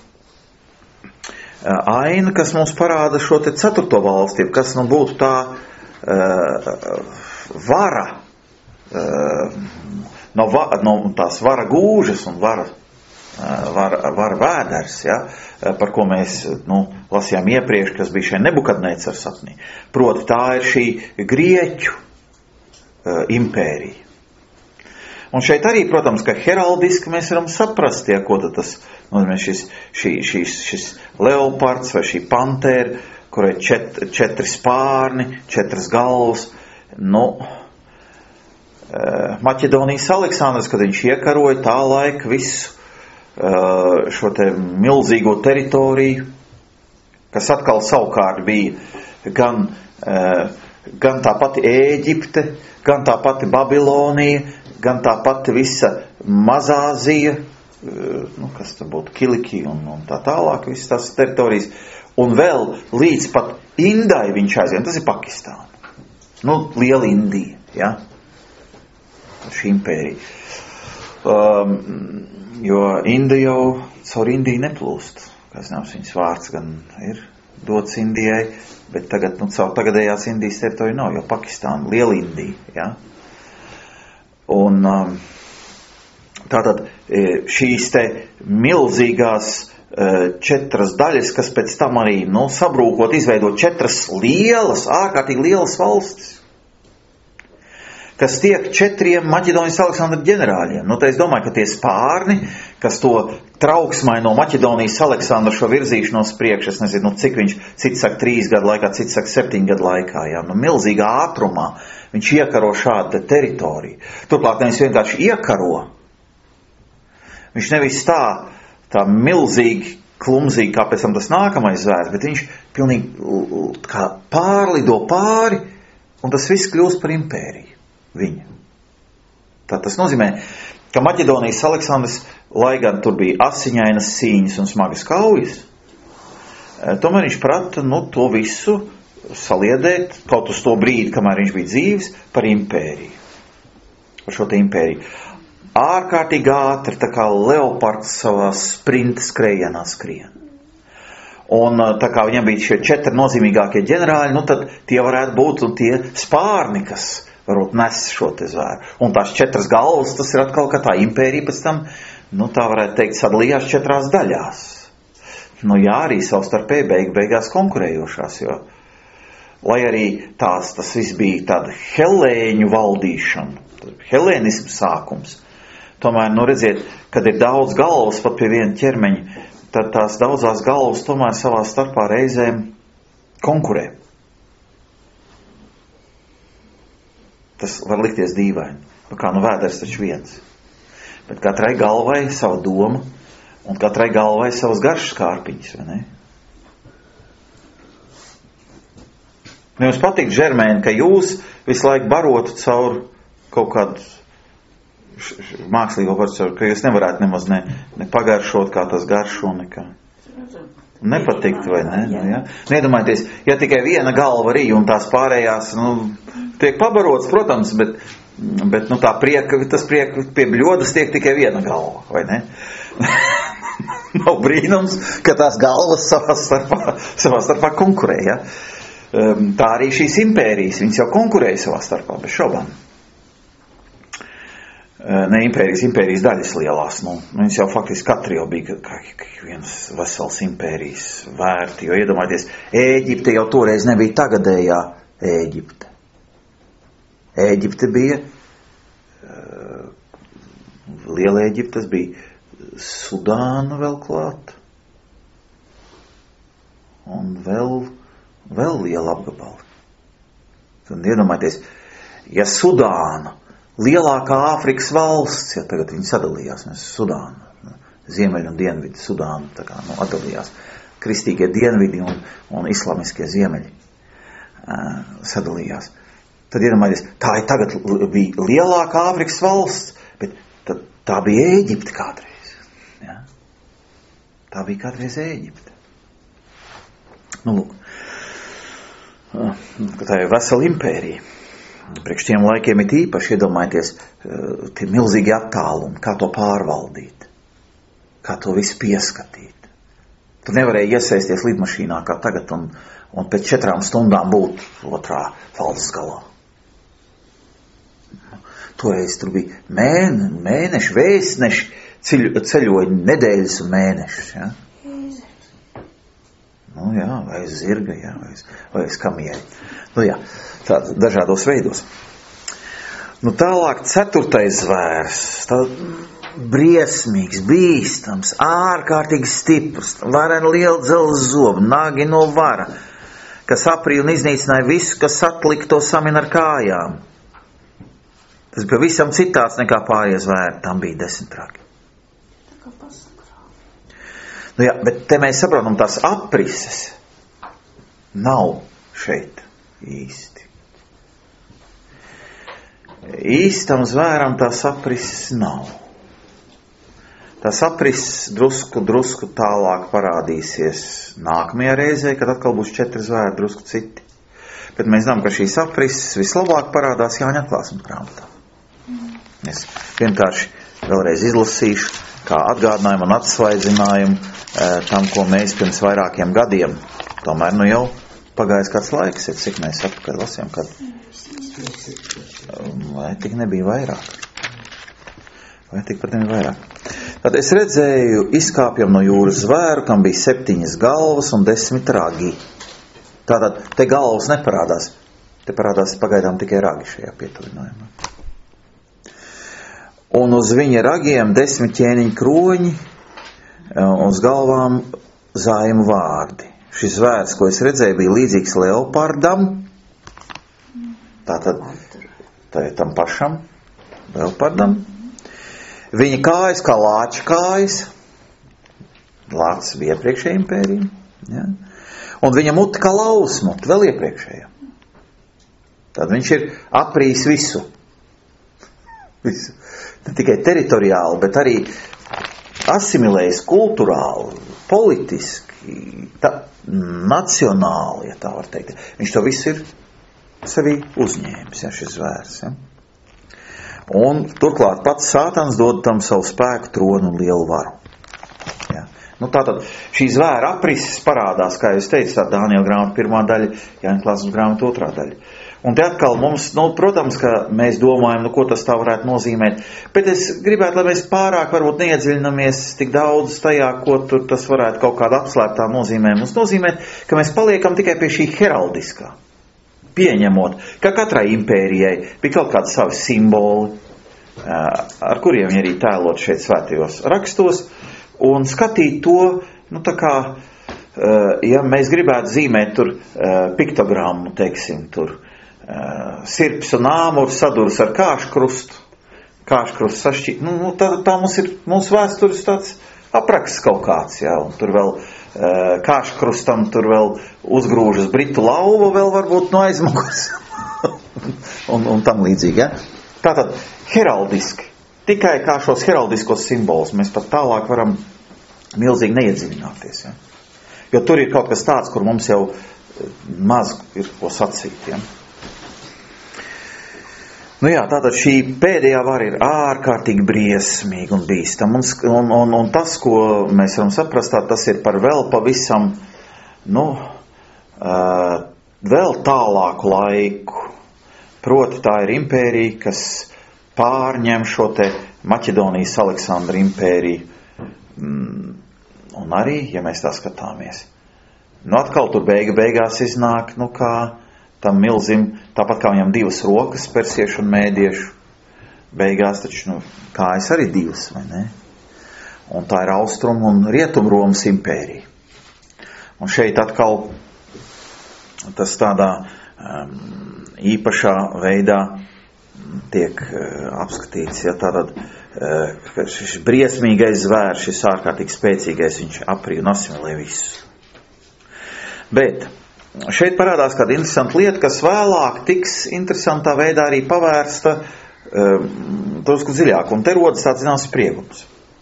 A: aina, kas mums parāda šo te ceturto valstību, kas nu būtu tā uh, vara, uh, no, va, no tās vara gūžas un vara, uh, vara, vara vēders, ja, par ko mēs nu, lasījām iepriekš, kas bija šeit Nebukadnēcara sapnī. Proti, tā ir šī grieķu uh, impērija. Un šeit arī, protams, ka heraldiski mēs varam saprast, ja, ko tas nozīmē šis, šī, šis, šis leopards vai šī pantēra, kurai čet, četri spārni, četras galvas. Nu, Maķedonijas Aleksandrs, kad viņš iekaroja tā laika visu šo te milzīgo teritoriju, kas atkal savukārt bija gan, gan tā pati Ēģipte, gan tā pati Babilonija, gan tā pati visa Mazāzija, nu, kas tur būtu Kilikija un, un tā tālāk, visas tās teritorijas, un vēl līdz pat Indai viņš aizvien, tas ir Pakistāna. Nu, liela Indija, ja? Šī impērija. Um, jo Inda jau caur Indiju neplūst. Kā zināms, viņas vārds gan ir dots Indijai, bet tagad, nu, caur tagadējās Indijas teritoriju nav, jo Pakistāna, liela Indija, ja? Un um, tātad šīs te milzīgās uh, četras daļas, kas pēc tam arī, nu, sabrūkot, izveidot četras lielas, ārkārtīgi lielas valstis, kas tiek četriem Maķedonijas Aleksandra ģenerāļiem. Nu, tā es domāju, ka tie spārni, kas to trauksmaino Maķedonijas Aleksandra šo virzīšanos priekš, es nezinu, nu, cik viņš, cits saka trīs gadu laikā, cits saka septiņu gadu laikā, jā, nu, milzīgā ātrumā viņš iekaro šādu teritoriju. Turklāt nevis vienkārši iekaro, viņš nevis tā, tā milzīgi, klumzīgi, kā pēc tam tas nākamais zvērs, bet viņš pilnīgi kā pārlido pāri, un tas viss kļūst par impēriju. Viņa. Tā tas nozīmē, ka Maķedonijas Aleksandrs, lai gan tur bija asiņainas cīņas un smagas kaujas, tomēr viņš prata, nu, to visu saliedēt, kaut uz to brīdi, kamēr viņš bija dzīves, par impēriju. Par šo te impēriju. Ārkārtīgi ātri, tā kā leopards savā sprinta skrējienā skrien. Un tā kā viņam bija šie četri nozīmīgākie ģenerāļi, nu tad tie varētu būt un tie spārni, kas varbūt nes šo te zvēru. Un tās četras galvas, tas ir atkal, ka tā impērija pēc tam, nu tā varētu teikt, sadalījās četrās daļās. Nu jā, arī savstarpēji beig, beigās konkurējošās, jo. lai arī tās, tas viss bija tāda helēņu valdīšana, helēnismu sākums. Tomēr, nu redziet, kad ir daudz galvas pat pie viena ķermeņa, tad tās daudzās galvas tomēr savā starpā reizēm konkurē. Tas var likties dīvaini. Kā nu vēders taču viens. Bet katrai galvai sava doma un katrai galvai savas garšas kārpiņas, vai ne? Nu, jums patīk, Žermēni, ka jūs visu laiku barotu caur kaut kādu mākslīgo pacaur, ka jūs nevarētu nemaz ne, ne pagaršot, kā tas garšo, nekā. Nepatikt, vai ne? Nu, ja? Nedomājieties, ja tikai viena galva rī un tās pārējās, nu, tiek pabarots, protams, bet, bet nu, tā prieka, tas prieka pie bļodas tiek tikai viena galva, vai ne? Nav brīnums, ka tās galvas savā starpā, savā starpā konkurē, ja? Tā arī šīs impērijas, viņas jau konkurēja savā starpā, bez šaubām. Ne impērijas, impērijas daļas lielās, nu, viņas jau faktiski katra jau bija kā, kā vienas vesels impērijas vērti, jo iedomājieties, Ēģipte jau toreiz nebija tagadējā Ēģipte. Ēģipte bija, uh, Liela Ēģipte, tas bija Sudāna vēl klāt, un vēl, vēl liela apgabali. Tad iedomājieties, ja Sudāna, lielākā Āfrikas valsts, ja tagad viņi sadalījās, mēs Sudānu, ziemeļu un dienvidi Sudānu, tā kā, nu, atdalījās, kristīgie dienvidi un, un islamiskie ziemeļi uh, sadalījās. Tad iedomājieties, tā ir tagad bija lielākā Āfrikas valsts, bet tad, tā bija Ēģipte kādreiz. Ja? Tā bija kādreiz Ēģipte. Nu, lūk, uh, tā ir vesela impērija. Priekš tiem laikiem ir īpaši, iedomājieties, tie milzīgi attālumi, kā to pārvaldīt, kā to visu pieskatīt. Tu nevarēji iesaisties lidmašīnā kā tagad un, un pēc četrām stundām būt otrā falzas galā. Toreiz tur bija mēne, mēneši, vēstneši, ceļo, ceļoja nedēļas un mēnešus. Ja? Nu jā, vai uz zirga, jā, vai uz, vai uz kamieļa. Nu jā, tā dažādos veidos. Nu tālāk ceturtais zvērs, tā briesmīgs, bīstams, ārkārtīgi stiprs, varena liela dzelzs zobu, nagi no vara, kas aprīja un iznīcināja visu, kas atlika to samin ar kājām. Tas bija visam citāds nekā pārējie zvēri, tam bija desmit ragi. Nu jā, bet te mēs saprotam, tās aprises nav šeit īsti. Īstam zvēram tās aprises nav. Tās aprises drusku, drusku tālāk parādīsies nākamajā reizē, kad atkal būs četri zvēri, drusku citi. Bet mēs zinām, ka šīs aprises vislabāk parādās Jāņa atklāsmes grāmatā. Es vienkārši vēlreiz izlasīšu, kā atgādinājumu un atsvaidzinājumu tam, ko mēs pirms vairākiem gadiem, tomēr nu jau pagājis kāds laiks, ir, cik mēs atpakaļ lasījām, kad vai tik nebija vairāk. Vai tik pat nebija vairāk. Tad es redzēju, izkāpjam no jūras zvēru, kam bija septiņas galvas un desmit ragi. Tātad te galvas neparādās. Te parādās pagaidām tikai ragi šajā pietuvinājumā. Un uz viņa ragiem desmit ķēniņu kroņi, uz galvām zājumu vārdi. Šis zvērs, ko es redzēju, bija līdzīgs leopardam. Tātad, tā ir tam pašam leopardam. Viņa kājas kā lāča kājas. Lācis bija iepriekšējā impērija. Ja? Un viņa muti kā lausmuti, vēl iepriekšējā. Tad viņš ir aprījis visu. Visu. Ne tikai teritoriāli, bet arī asimilējis kulturāli, politiski, tā, nacionāli, ja tā var teikt. Viņš to visu ir sevī uzņēmis, ja, šis zvērs. Ja. Un turklāt pats Sātans dod tam savu spēku, tronu un lielu varu. Ja. Nu, tātad šī zvēra aprises parādās, kā jūs teicu, tā Dāniela grāmata pirmā daļa, Jāņa atklāsmes grāmata otrā daļa. Un te atkal mums, nu, protams, ka mēs domājam, nu, ko tas tā varētu nozīmēt, bet es gribētu, lai mēs pārāk varbūt neiedziļinamies tik daudz tajā, ko tur tas varētu kaut kādā apslēptā nozīmē. Mums nozīmē, ka mēs paliekam tikai pie šī heraldiskā. pieņemot, ka katrai impērijai bija kaut kādi savi simboli, ar kuriem viņi arī tēlot šeit svētajos rakstos, un skatīt to, nu tā kā, ja mēs gribētu zīmēt tur piktogrammu, teiksim, tur sirps un āmurs saduras ar kāškrustu, kāškrusts sašķīt, nu, nu tā, tā mums ir mūsu vēstures tāds apraksts kaut kāds, jā, un tur vēl kāškrustam tur vēl uzgrūžas britu lauva vēl varbūt no aizmugures un, un tam līdzīgi, ja? Tātad heraldiski, tikai kā šos heraldiskos simbolus mēs pat tālāk varam milzīgi neiedziļināties, ja? Jo tur ir kaut kas tāds, kur mums jau maz ir ko sacīt, ja? Nu jā, tātad šī pēdējā vara ir ārkārtīgi briesmīga un bīstama. Un, un, un, un tas, ko mēs varam saprast, tā, tas ir par vēl pavisam, nu, uh, vēl tālāku laiku. Proti tā ir impērija, kas pārņem šo te Maķedonijas Aleksandra impēriju. Mm, un arī, ja mēs tā skatāmies, nu atkal tur beiga beigās iznāk, nu kā tam milzim, tāpat kā viņam divas rokas, persiešu un mēdiešu, beigās taču, nu, kājas arī divas, vai ne? Un tā ir Austrum un Rietum Romas impērija. Un šeit atkal tas tādā um, īpašā veidā tiek uh, apskatīts, ja tātad uh, šis briesmīgais zvērs, šis ārkārtīgi spēcīgais, viņš aprī un asimilē visu. Bet šeit parādās kāda interesanta lieta, kas vēlāk tiks interesantā veidā arī pavērsta um, drusku dziļāk, un te rodas tāds zināms spriegums.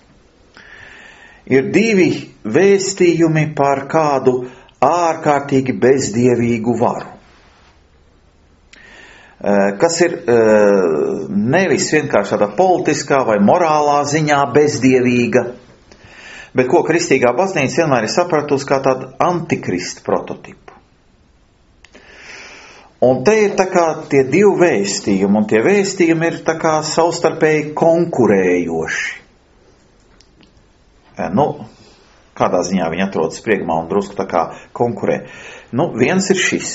A: Ir divi vēstījumi par kādu ārkārtīgi bezdievīgu varu, uh, kas ir uh, nevis vienkārši tāda politiskā vai morālā ziņā bezdievīga, bet ko kristīgā baznīca vienmēr ir sapratusi kā tādu antikrista prototipu. Un te ir tā kā tie divi vēstījumi, un tie vēstījumi ir tā kā savstarpēji konkurējoši. Nu, kādā ziņā viņi atrodas spriegumā un drusku tā kā konkurē. Nu, viens ir šis.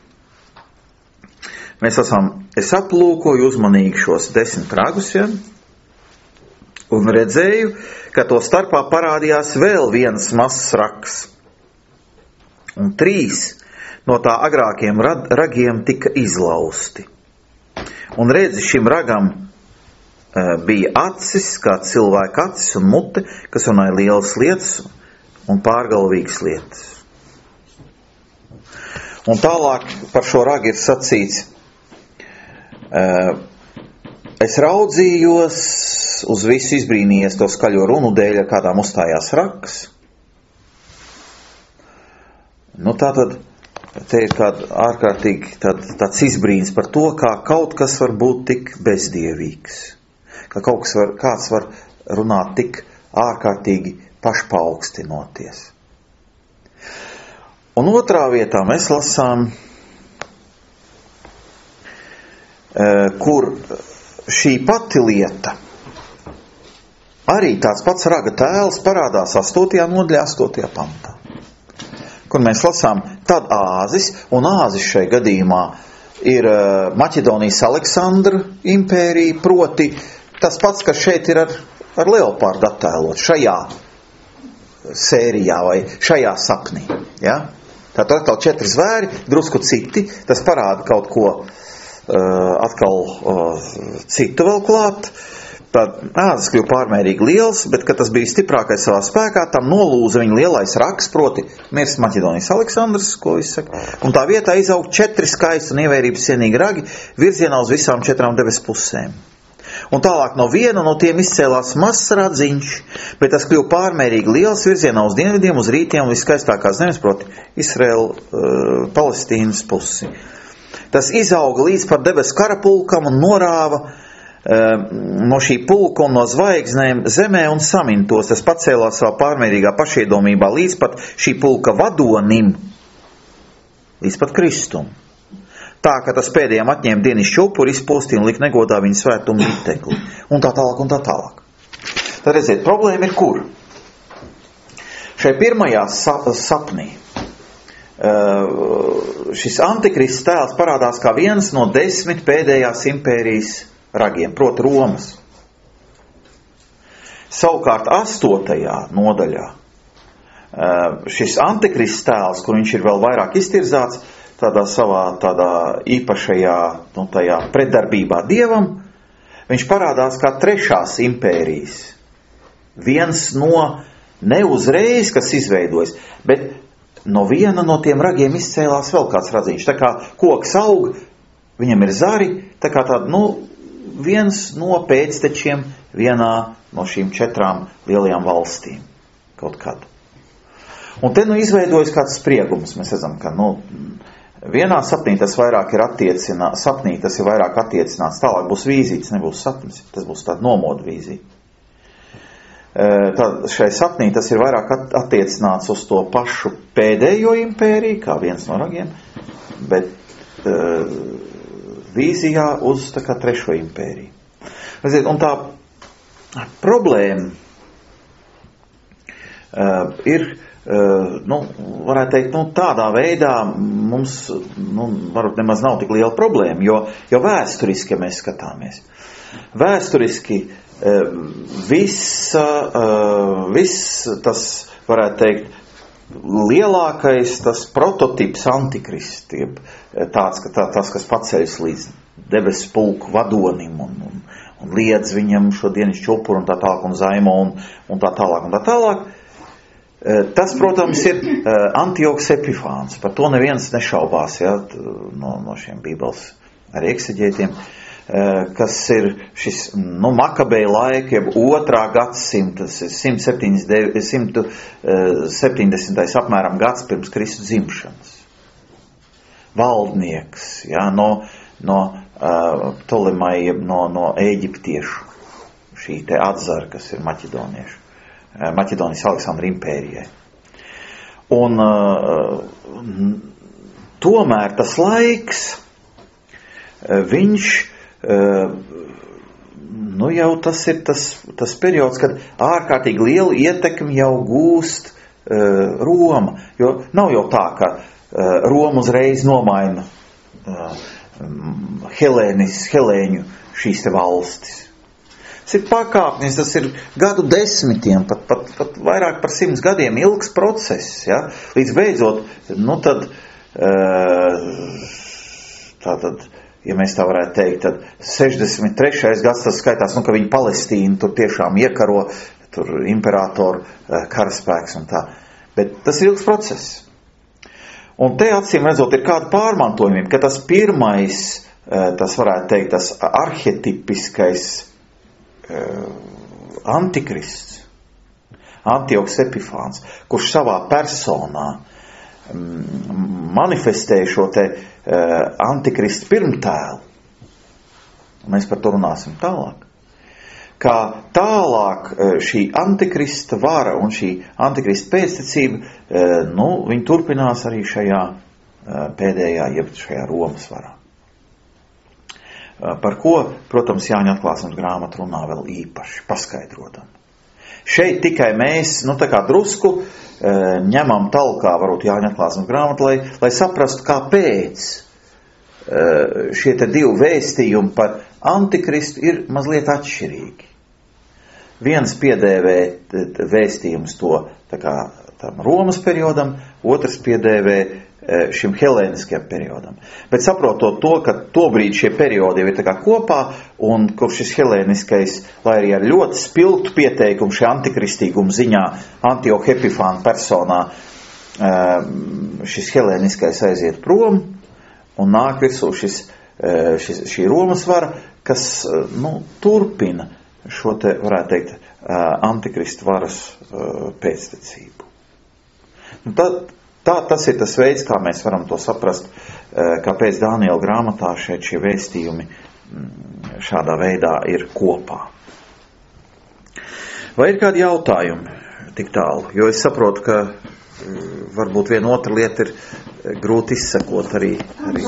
A: Mēs esam, es aplūkoju uzmanīgi šos desmit ragus, ja, un redzēju, ka to starpā parādījās vēl viens mazs rags. Un trīs no tā agrākiem ragiem tika izlausti. Un redzi, šim ragam uh, bija acis, kā cilvēka acis un mute, kas runāja lielas lietas un pārgalvīgas lietas. Un tālāk par šo ragu ir sacīts, uh, es raudzījos uz visu izbrīnījies to skaļo runu dēļ, kādām uzstājās rags. Nu tātad, te ir kāda ārkārtīgi tād, tāds izbrīns par to, kā kaut kas var būt tik bezdievīgs. Kā kaut kas var, kāds var runāt tik ārkārtīgi pašpaaugstinoties. Un otrā vietā mēs lasām, kur šī pati lieta, arī tāds pats raga tēls parādās astotajā nodaļā, astotajā pantā. Kur mēs lasām, tad Āzis, un Āzis šai gadījumā ir Maķedonijas Aleksandra impērija, proti tas pats, kas šeit ir ar, ar leopārdu attēlot, šajā sērijā vai šajā sapnī. Ja? Tātad atkal četri zvēri, drusku citi, tas parāda kaut ko uh, atkal uh, citu vēl klāt. Tad Āzis kļuva pārmērīgi liels, bet, kad tas bija stiprākais savā spēkā, tam nolūza viņa lielais rags, proti mirst Maķedonijas Aleksandrs, ko viņš saka, un tā vietā izaug četri skaisti un ievērības cienīgi ragi virzienā uz visām četrām debes pusēm. Un tālāk no viena no tiem izcēlās mazs radziņš, bet tas kļuva pārmērīgi liels virzienā uz dienvidiem, uz rītiem un viskaistākās zemes, proti Izraēla, uh, Palestīnas pusi. Tas izauga līdz par debesu karapulkam un norāva no šī pulka un no zvaigznēm zemē un samintos. Tas pacēlās savā pārmērīgā pašiedomībā līdz pat šī pulka vadonim, līdz pat Kristum. Tā, ka tas pēdējām atņēma dienišķu upuri, izpostīja un lika negodā viņa svētumu mitekli. Un tā tālāk, un tā tālāk. Tad redziet, problēma ir kur? Šai pirmajā sapnī šis antikrists tēls parādās kā viens no desmit pēdējās impērijas ragiem, proti Romas. Savukārt astotajā nodaļā šis antikrists tēls, kur viņš ir vēl vairāk iztirzāts, tādā savā tādā īpašajā, nu, tajā pretdarbībā Dievam, viņš parādās kā trešās impērijas. Viens no, ne uzreiz, kas izveidojas, bet no viena no tiem ragiem izcēlās vēl kāds radziņš. Tā kā koks aug, viņam ir zari, tā kā tāda, nu, viens no pēctečiem vienā no šīm četrām lielajām valstīm kaut kad. Un te nu izveidojas kāds spriegums. Mēs redzam, ka, nu, vienā sapnī tas vairāk ir attiecināts, sapnī tas ir vairāk attiecināts, tālāk būs vīzītes, nebūs sapnis, tas būs tāda nomoda vīzija. Tad šai sapnī tas ir vairāk attiecināts uz to pašu pēdējo impēriju, kā viens no ragiem, bet uh, vīzijā uz tā kā trešo impēriju. Redziet, un tā problēma uh, ir, uh, nu, varētu teikt, nu, tādā veidā mums, nu, varbūt nemaz nav tik liela problēma, jo, jo vēsturiski, ja mēs skatāmies, vēsturiski Viss, viss tas, varētu teikt, lielākais tas prototips antikristiem, tāds, ka tā, tas, kas paceļas līdz debesu pulku vadonim un, un, un liedz viņam šodien šķupuru un tā tālāk un zaimo un, un tā tālāk un tā tālāk. Tas, protams, ir Antioks Epifāns. Par to neviens nešaubās, ja, no, no šiem bībeles arī ekseģētiem. Kas ir šis, nu, Makabeja laika, jeb otrā gadsimta, simt septiņdesmitais apmēram gads pirms Kristus dzimšanas. Valdnieks, jā, no, no uh, Ptolemai, no, no Ēģiptiešu, šī te atzara, kas ir maķedoniešu, uh, Maķedonijas Aleksandra impērijai. Un uh, tomēr tas laiks, uh, viņš Uh, nu jau tas ir tas, tas periods, kad ārkārtīgi lielu ietekmi jau gūst uh, Roma, jo nav jau tā, ka uh, Roma uzreiz nomaina uh, Helēnis, Helēņu šīs te valstis. Tas ir pakāpnis, tas ir gadu desmitiem, pat, pat, pat vairāk par simts gadiem ilgs process, ja? Līdz beidzot, nu tad uh, tā tad ja mēs tā varētu teikt, tad sešdesmit trešais gads tas skaitās, nu, ka viņi Palestīnu tur tiešām iekaro, tur imperatoru karaspēks un tā. Bet tas ir ilgs process. Un te acīm redzot ir kāda pārmantojumība, ka tas pirmais, tas varētu teikt, tas arhetipiskais antikrists, Antioks Epifāns, kurš savā personā manifestēja šo te uh, antikristu pirmtēlu. Mēs par to runāsim tālāk. Kā tālāk uh, šī antikrista vara un šī antikrista pēctecība, uh, nu, viņi turpinās arī šajā uh, pēdējā, jeb šajā Romas varā. Uh, par ko, protams, Jāņa atklāsmes grāmata runā vēl īpaši, paskaidrotam. Šeit tikai mēs, nu, tā kā drusku ņemam talkā, varbūt Jāņa atklāsmes grāmatu, lai, lai saprastu, kāpēc šie te divi vēstījumi par antikristu ir mazliet atšķirīgi. Viens piedēvē vēstījumus to tā kā tam Romas periodam, otrs piedēvē šim helēniskajam periodam. Bet saprotot to, ka tobrīd šie periodi jau ir tā kā kopā, un kur šis helēniskais, lai arī ar ļoti spilgtu pieteikumu šī antikristīguma ziņā, Antioka Epifāna personā, šis helēniskais aiziet prom, un nāk virsū šis, šis, šī Romas vara, kas, nu, turpina šo te, varētu teikt, antikristu varas pēctecību. Nu, tad, Tā, tas ir tas veids, kā mēs varam to saprast, kāpēc Daniela grāmatā šeit šie vēstījumi šādā veidā ir kopā. Vai ir kādi jautājumi tik tālu? Jo es saprotu, ka varbūt viena otra lieta ir grūti izsekot arī. arī.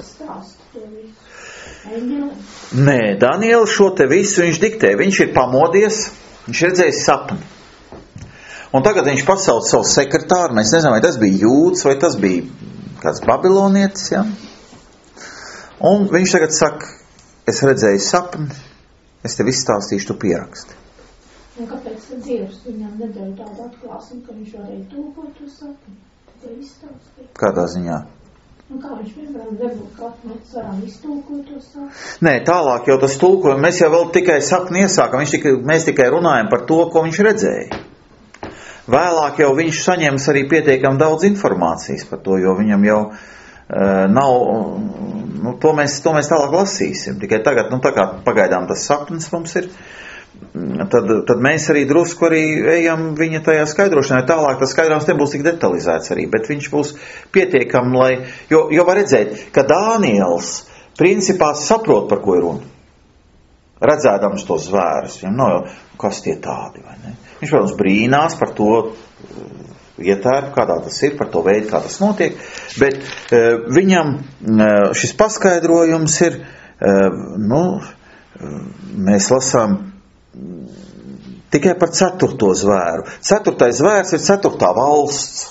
A: Nē, Daniela šo te visu viņš diktē. Viņš ir pamodies, viņš redzējis sapni. Un tagad viņš pasauc savu sekretāru, mēs nezinām, vai tas bija jūds, vai tas bija kāds babilonietis, ja? Un viņš tagad saka, es redzēju sapni, es tev izstāstīšu, tu pieraksti.
C: Un kāpēc tad Dievs viņam nedēļ tādu atklāsmi, ka viņš varēja tūkot to sapni? Tad izstāstīt.
A: Kādā ziņā?
C: Un kā viņš piemēram varbūt kāds mēs varam iztūkot to sapni?
A: Nē, tālāk jau tas tulkojam, mēs jau vēl tikai sapni iesākam, viņš tikai, mēs tikai runājam par to, ko viņš redzēja. Vēlāk jau viņš saņems arī pietiekam daudz informācijas par to, jo viņam jau uh, nav, nu, to mēs, to mēs tālāk lasīsim. Tikai tagad, nu, tā kā pagaidām tas sapnis mums ir, tad, tad mēs arī drusku arī ejam viņa tajā skaidrošanā. Tālāk tas skaidrojums nebūs tik detalizēts arī, bet viņš būs pietiekam, lai, jo, jo var redzēt, ka Dāniels principā saprot, par ko ir runa. Redzēdams tos zvērus, viņam nav jau, kas tie tādi, vai ne? Viņš, protams, brīnās par to ietērpu, kādā tas ir, par to veidu, kā tas notiek, bet uh, viņam uh, šis paskaidrojums ir, uh, nu, uh, mēs lasām tikai par ceturto zvēru. Ceturtais zvērs ir ceturtā valsts.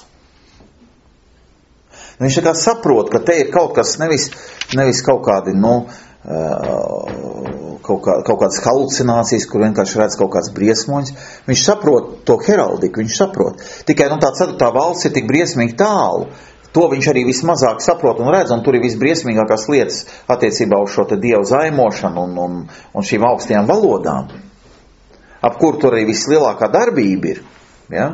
A: Viņš tā kā saprot, ka te ir kaut kas, nevis, nevis kaut kādi, nu, kaut, kā, kaut kādas halucinācijas, kur vienkārši redz kaut kāds briesmoņs. Viņš saprot to heraldiku, viņš saprot. Tikai, nu, tā ceturtā valsts ir tik briesmīgi tālu. To viņš arī vismazāk saprot un redz, un tur ir visbriesmīgākās lietas attiecībā uz šo te dievu zaimošanu un, un, un šīm augstajām valodām, ap kur tur arī vislielākā darbība ir. Ja?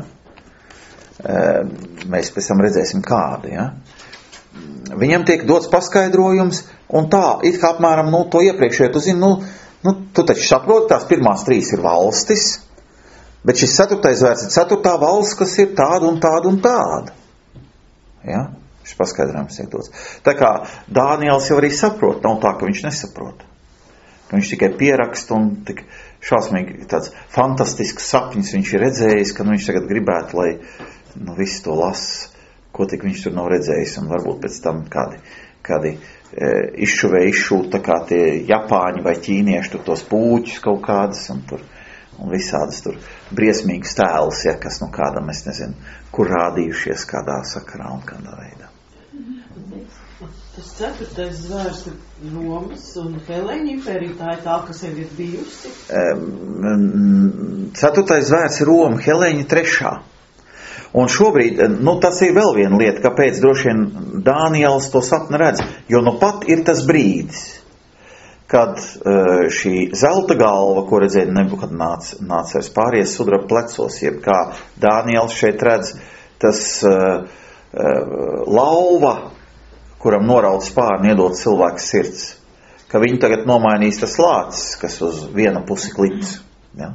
A: Mēs pēc tam redzēsim kādu. Ja? Viņam tiek dots paskaidrojums, un tā, it kā apmēram, nu, to iepriekšējo, tu zini, nu, nu, tu taču saproti, tās pirmās trīs ir valstis, bet šis ceturtais zvērs ir ceturtā valsts, kas ir tāda un tāda un tāda. Ja? Šis paskaidrojums tiek dots. Tā kā Dāniels jau arī saprot, nav tā, ka viņš nesaprot. Viņš tikai pierakst un tik šausmīgi tāds fantastisks sapnis viņš ir redzējis, ka nu, viņš tagad gribētu, lai nu, visi to lasa, ko tik viņš tur nav redzējis, un varbūt pēc tam kādi, kādi e, izšuvē izšūt, tā kā tie Japāņi vai ķīnieši tur tos pūķus kaut kādas, un tur, un visādas tur briesmīgas tēlus, ja, kas nu kādam, es nezinu, kur rādījušies kādā sakarā un kādā veidā.
D: Tas ceturtais zvērs ir Romas un Helēņu impērija, tā ir tā, kas jau ir bijusi?
A: Ceturtais zvērs ir Roma, Helēņu trešā. Un šobrīd, nu tas ir vēl viena lieta, kāpēc droši vien Dāniels to sapni redz, jo nu pat ir tas brīdis, kad uh, šī zelta galva, ko redzēja Nebukadnācars pāries sudraba plecos, jeb kā Dāniels šeit redz, tas uh, uh, lauva, kuram norauc spārni iedot cilvēks sirds, ka viņi tagad nomainīs tas lācis, kas uz viena pusi klips. Ja?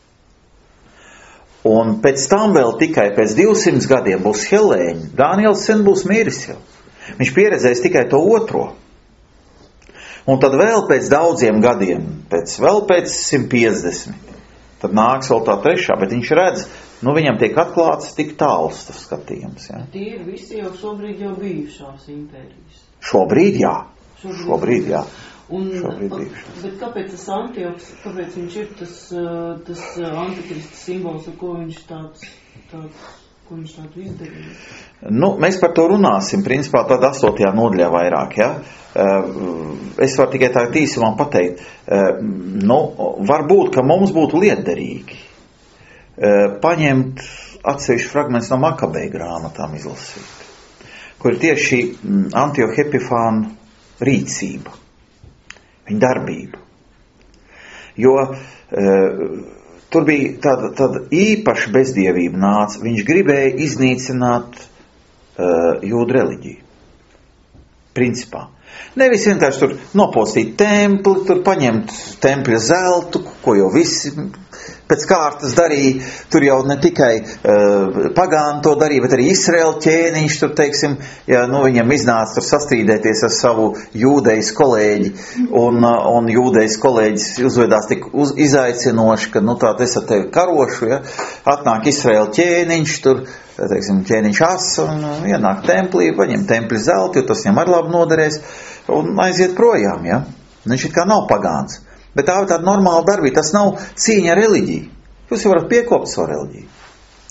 A: Un pēc tam vēl tikai pēc divsimt gadiem būs Helēņi. Dāniels sen būs miris jau. Viņš pieredzēs tikai to otro. Un tad vēl pēc daudziem gadiem, pēc, vēl pēc simt piecdesmit, tad nāks vēl tā trešā, bet viņš redz, nu viņam tiek atklāts tik tāls tas skatījums. Ja?
D: Tie ir visi jau šobrīd jau bijušās impērijas.
A: Šobrīd jā.
D: Šobrīd,
A: šobrīd jā.
D: Un,
A: šobrīd
D: bet kāpēc tas Antioks, kāpēc viņš ir tas, tas antikristas simbols, ko viņš tāds, tāds, ko viņš tādu izdarīja?
A: Nu, mēs par to runāsim, principā tad astotajā nodaļā vairāk, ja? Es varu tikai tā īsumā pateikt, nu, varbūt, ka mums būtu lietderīgi paņemt atsevišķu fragments no Makabeju grāmatām izlasīt, kur ir tieši Antioha Epifāna rīcība, viņa darbība. Jo e, tur bija tāda, tāda īpaša bezdievība nāca. Viņš gribēja iznīcināt e, jūdu reliģiju. Principā. Nevis vienkārši tur nopostīt templi, tur paņemt tempļa zeltu, ko jau visi pēc kārtas darīja. Tur jau ne tikai uh, pagāni to darīja, bet arī Izraēla ķēniņš tur, teiksim, ja, nu, viņam iznāca tur sastrīdēties ar savu jūdejas kolēģi, un, uh, un jūdejas kolēģis uzvedās tik uz, izaicinoši, ka, nu, tā es ar tevi karošu, ja, atnāk Izraēla ķēniņš tur, teiksim, ķēniņš asa, un uh, ienāk templī, paņem templi zeltu, jo tas viņam arī labi noderēs, un aiziet projām, ja. Viņš it kā nav pagāns. Bet tā ir tāda normāla darbība. Tas nav cīņa ar reliģiju. Jūs jau varat piekopt savu reliģiju.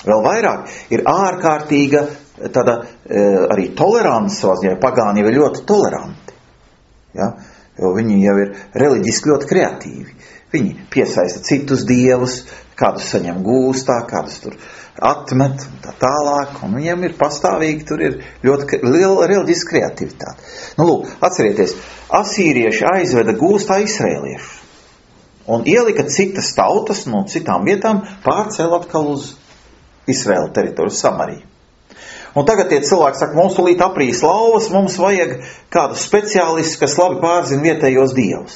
A: Vēl vairāk ir ārkārtīga tāda arī tolerants savā ziņā. Pagāni jau ir ļoti toleranti. Ja? Jo viņi jau ir reliģiski ļoti kreatīvi. Viņi piesaista citus dievus, kādus saņem gūstā, kādus tur atmet un tā tālāk. Un viņiem ir pastāvīgi, tur ir ļoti liela reliģiska kreativitāte. Nu, lūk, atcerieties, asīrieši aizveda gūstā izraēliešus. Un ielika citas tautas no citām vietām, pārcēla atkal uz Izraēla teritoriju, Samariju. Un tagad tie cilvēki saka, mums tulīt aprīs lauvas, mums vajag kādus speciālistus, kas labi pārzina vietējos dievus.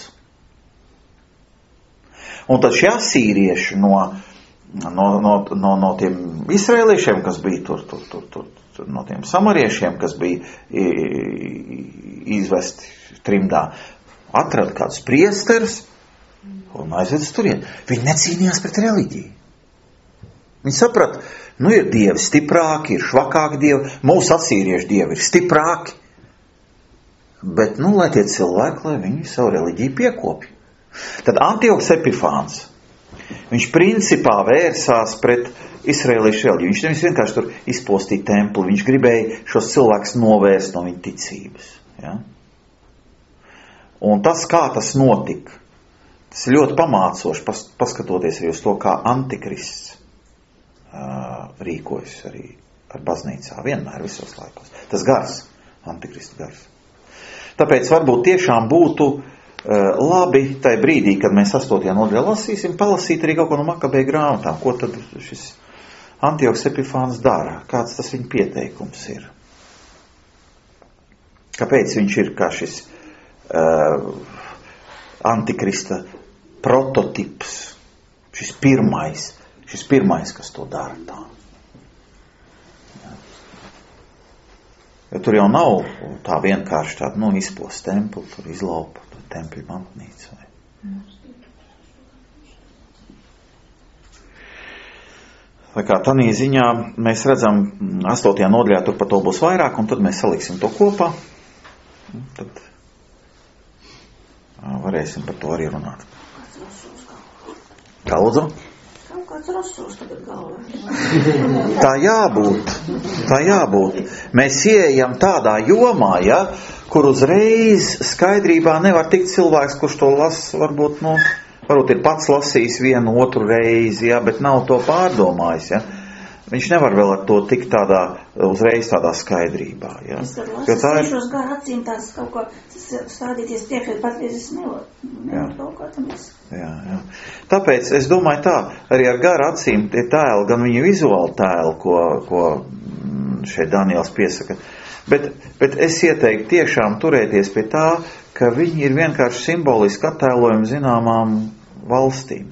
A: Un tad šie asīrieši no, no, no, no, no tiem izraēliešiem, kas bija tur, tur, tur, tur, tur, no tiem samariešiem, kas bija izvesti trimdā, atrada kādus priesterus un aizvedas turien. Viņi necīnījās pret reliģiju. Viņi saprata, nu ir dievi stiprāki, ir švakāki dievi, mūsu asīriešu dievi ir stiprāki. Bet, nu, lai tie cilvēki, lai viņi savu reliģiju piekopja. Tad Antioks Epifāns, viņš principā vērsās pret izraēliešu reliģiju. Viņš nevis vienkārši tur izpostīja templi, viņš gribēja šos cilvēkus novērst no viņa ticības. Ja? Un tas, kā tas notika, tas ir ļoti pamācoši, pas, paskatoties arī uz to, kā antikrists rīkojas arī ar baznīcā, vienmēr visos laikos. Tas gars, antikrista gars. Tāpēc varbūt tiešām būtu uh, labi tai brīdī, kad mēs astotajā nodaļā lasīsim, palasīt arī kaut ko no Makabēju grāmatām, ko tad šis Antioks Epifāns dara, kāds tas viņa pieteikums ir. Kāpēc viņš ir kā šis uh, antikrista prototips, šis pirmais, Šis pirmais, kas to dara tā. Ja. Jo tur jau nav tā vienkārši tāda, nu, izpost templi, tur izlaupa tempļu mantnīcu. Vai. Tā kā tanī ziņā mēs redzam astotajā nodaļā, tur par to būs vairāk, un tad mēs saliksim to kopā. Tad varēsim par to arī runāt. Kā lūdzu?
B: Kāds rasūs tagad galvā.
A: Tā jābūt, tā jābūt. Mēs ieejam tādā jomā, ja, kur uzreiz skaidrībā nevar tikt cilvēks, kurš to las, varbūt, nu, varbūt ir pats lasījis vienu otru reizi, ja, bet nav to pārdomājis, ja. Viņš nevar vēl ar to tikt tādā, uzreiz tādā skaidrībā, ja.
B: Es ar lasu, es ir... šos gar acīm tās kaut ko stādīties priekšē, patreiz es nevaru, nevaru kaut kā tam es.
A: Jā, jā. Tāpēc es domāju tā, arī ar garu acīm tie tēli, gan viņa vizuāli tēli, ko, ko šeit Daniels piesaka, bet, bet es ieteiktu tiešām turēties pie tā, ka viņi ir vienkārši simboliski attēlojumi zināmām valstīm.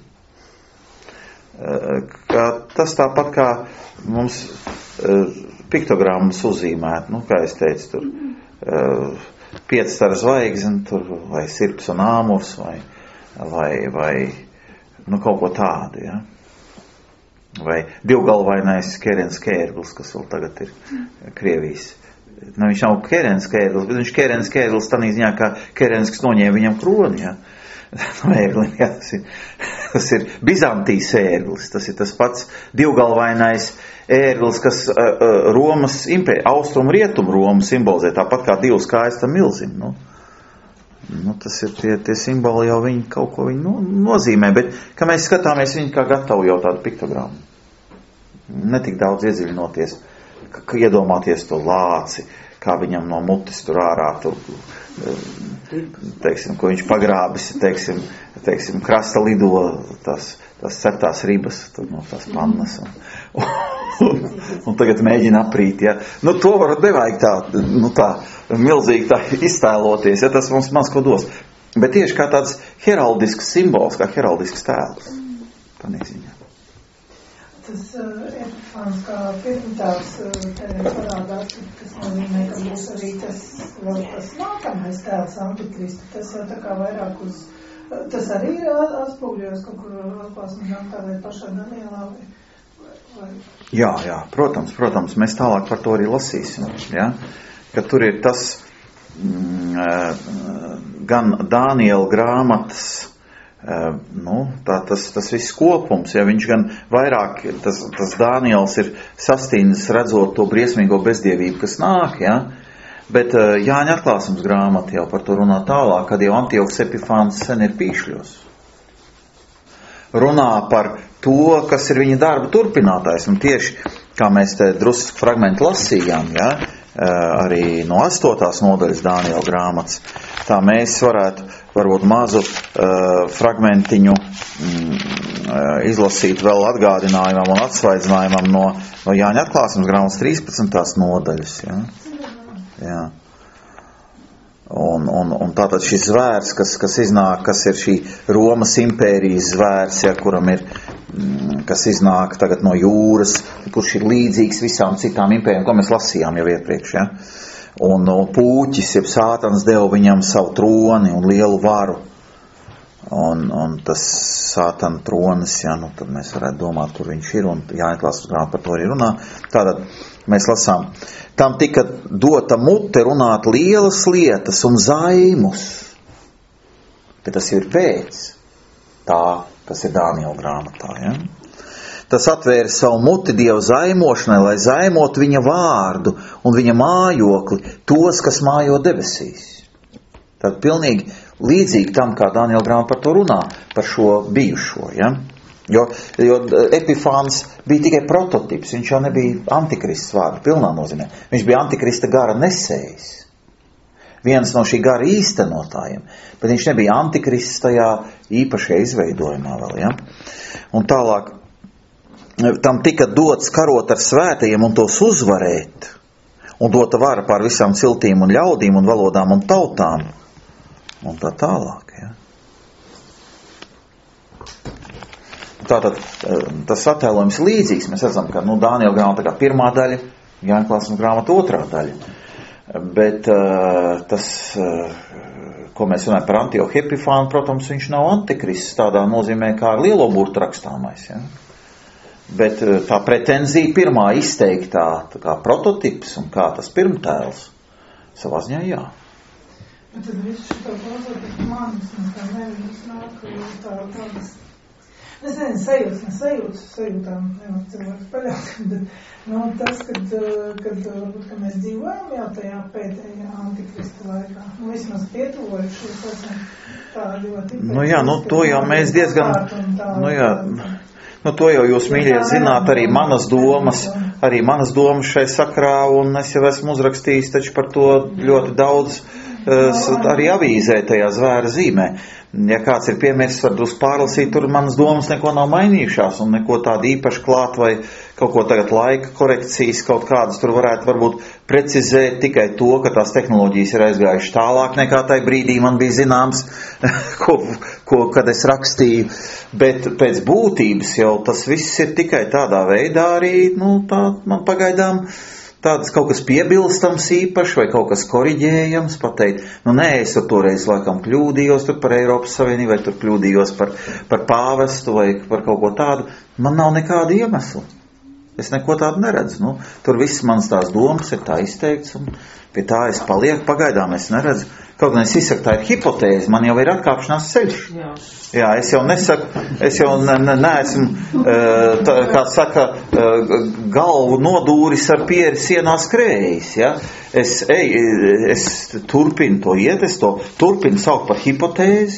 A: Ka tas tāpat kā mums piktogrammas uzzīmēt, nu, kā es teicu, tur piecstara zvaigzne, tur vai sirps un āmurs, vai vai, vai nu, kaut ko tādu, ja? Vai divgalvainais Kerens Kērgls, kas vēl tagad ir Krievijas. Nu, viņš nav Kerens Kērgls, bet viņš Kerens Kērgls tanī ziņā, kā Kerens, kas noņēma viņam kroni, ja? No ērgli, ja? Tas ir, tas ir Bizantijas ērglis, tas ir tas pats divgalvainais ērglis, kas uh, uh, Romas impērija, austrum rietum Romu simbolizē, tāpat kā divas kājas tam milzim, nu. Nu, tas ir tie, tie simboli jau viņi kaut ko viņi no, nozīmē, bet, ka mēs skatāmies viņi kā gatavu jau tādu piktogrammu. Netik daudz iedziļinoties, ka, ka iedomāties to lāci, kā viņam no mutes tur ārā, tur, teiksim, ko viņš pagrābis, teiksim, teiksim krasta lido tās, tās ceptās ribas, tur no tās pannas, un, un, un tagad mēģina aprīt, ja. Nu, to var nevajag tā, nu tā, milzīgi tā iztēloties, ja tas mums maz ko dos. Bet tieši kā tāds heraldisks simbols, kā heraldisks tēls. Tā neziņā.
E: Tas uh, Epifāns kā pirmtāvs uh, te parādās, kas nozīmē, ka būs arī tas, vēl tas nākamais tēls Antikristu. Tas jau tā kā vairāk uz, uh, tas arī ir atspūgļos kaut kur atklāsmē nāktā vai pašā Danielā vai, vai...
A: Jā, jā, protams, protams, mēs tālāk par to arī lasīsim, jā. Ka tur ir tas mm, gan Daniela grāmatas nu, tā, tas, tas viss kopums, ja viņš gan vairāk, tas, tas Dāniels ir sastīnis redzot to briesmīgo bezdievību, kas nāk, ja, bet Jāņa atklāsums grāmata jau par to runā tālāk, kad jau Antiohs Epifāns sen ir pīšļos. Runā par to, kas ir viņa darba turpinātājs, un tieši, kā mēs te drusku fragmentu lasījām, ja, arī no astotās nodaļas Dāniela grāmatas, tā mēs varētu varbūt mazu uh, fragmentiņu mm, izlasīt vēl atgādinājumam un atsvaidzinājumam no, no Jāņa atklāsums grāmatas trīspadsmitās nodaļas. Ja? Jā. Un, un, un tātad šis zvērs, kas, kas iznāk, kas ir šī Romas impērijas zvērs, ja, kuram ir, kas iznāk tagad no jūras, kurš ir līdzīgs visām citām impērijām, ko mēs lasījām jau iepriekš, ja. Un, un pūķis, jeb sātans deva viņam savu troni un lielu varu. Un, un tas sātana tronis, ja, nu tad mēs varētu domāt, kur viņš ir, un jāatklāstas grāmatā par to arī runā. Tātad mēs lasām, tam tika dota mute runāt lielas lietas un zaimus. Bet tas ir pēc tā, kas ir Dāniela grāmatā, ja? Tas atvēra savu muti Dieva zaimošanai, lai zaimot viņa vārdu un viņa mājokli, tos, kas mājo debesīs. Tad pilnīgi līdzīgi tam, kā Dāniela grāmata par to runā, par šo bijušo, ja? Jo, jo Epifāns bija tikai prototips, viņš jau nebija antikrists vārdu pilnā nozīmē. Viņš bija antikrista gara nesējs. Viens no šī gara īstenotājiem, bet viņš nebija antikrists tajā īpašajā izveidojumā vēl, ja? Un tālāk, tam tika dots karot ar svētajiem un tos uzvarēt, un dota vara pār visām ciltīm un ļaudīm un valodām un tautām, un tā tālāk, ja. Tātad tas attēlojums līdzīgs, mēs redzam, ka, nu, Dāniela grāmata kā pirmā daļa, Jāņa atklāsums grāmata otrā daļa, bet uh, tas, uh, ko mēs runājam par Antiohu Epifānu, protams, viņš nav antikrists tādā nozīmē kā ar lielo burtu rakstāmais, ja. Bet tā pretenzija pirmā izteiktā tā kā prototips un kā tas pirmtēls savā ziņā jā.
E: Bet tad visu šito klausoties manis, un tā nevis nāk tā tādas, es nezinu, sajūtas, ne sajūtas, sajūtām nevar cilvēks paļaut, bet, nu, tas, kad, kad, varbūt, ka mēs dzīvojam jau tajā pēdējā antikrista laikā, nu, vismaz pietuvojušies, esam tā ļoti...
A: Nu jā, nu, to jau mēs diezgan, nu jā... Nu, to jau jūs, mīļie, zināt, arī manas domas, arī manas domas šai sakrā, un es jau esmu uzrakstījis taču par to ļoti daudz arī avīzē tajā zvēra zīmē. Ja kāds ir piemērs, var drusku pārlasīt, tur manas domas neko nav mainījušās, un neko tādu īpaši klāt, vai kaut ko tagad laika korekcijas, kaut kādas tur varētu varbūt precizēt tikai to, ka tās tehnoloģijas ir aizgājuši tālāk nekā tai brīdī man bija zināms, ko, ko, kad es rakstīju, bet pēc būtības jau tas viss ir tikai tādā veidā arī, nu, tā man pagaidām tādas kaut kas piebilstams īpaši vai kaut kas koriģējams, pateikt, nu nē, es tur toreiz laikam kļūdījos tur par Eiropas Savienību, vai tur kļūdījos par, par pāvestu vai par kaut ko tādu. Man nav nekāda iemesla. Es neko tādu neredzu. Nu, tur viss manas tās domas ir tā izteikts, un pie tā es palieku. Pagaidām es neredzu. Kaut gan es izsaku, tā ir hipotēze, man jau ir atkāpšanās ceļš. Jā, Jā es jau nesaku, es jau ne, ne, neesmu, tā, kā saka, galvu nodūris ar pieri sienā skrējis. Ja? Es, ej, es turpinu to iet, es to turpinu saukt par hipotēzi,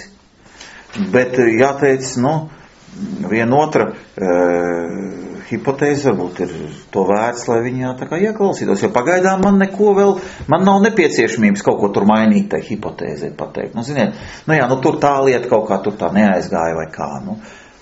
A: bet jāteic, nu, viena otra uh, hipotēze varbūt ir to vērts, lai viņā tā kā ieklausītos, jo pagaidām man neko vēl, man nav nepieciešamības kaut ko tur mainīt, tai hipotēzē pateikt. Nu, ziniet, nu jā, nu tur tā lieta kaut kā tur tā neaizgāja vai kā, nu.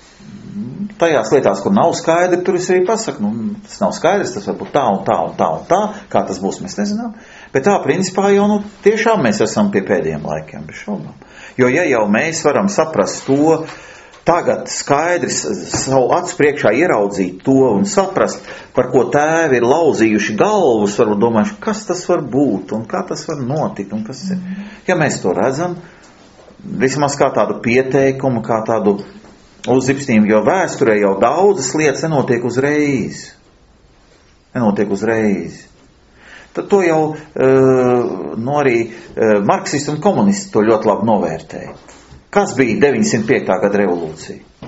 A: Tajās lietās, kur nav skaidri, tur es arī pasaku, nu, tas nav skaidrs, tas varbūt tā un tā un tā un tā, kā tas būs, mēs nezinām. Bet tā, principā jau, nu, tiešām mēs esam pie pēdējiem laikiem, bez šaubām. Jo, ja jau mēs varam saprast to, tagad skaidrs savu acu priekšā ieraudzīt to un saprast, par ko tēvi ir lauzījuši galvas, varbūt domājuši, kas tas var būt un kā tas var notikt un kas ir. Ja mēs to redzam, vismaz kā tādu pieteikumu, kā tādu uzzipstījumu, jo vēsturē jau daudzas lietas nenotiek uzreiz. Nenotiek uzreiz. Tad to jau uh, no arī uh, marksisti un komunisti to ļoti labi novērtēja. Kas bija deviņsimt piektā gada revolūcija?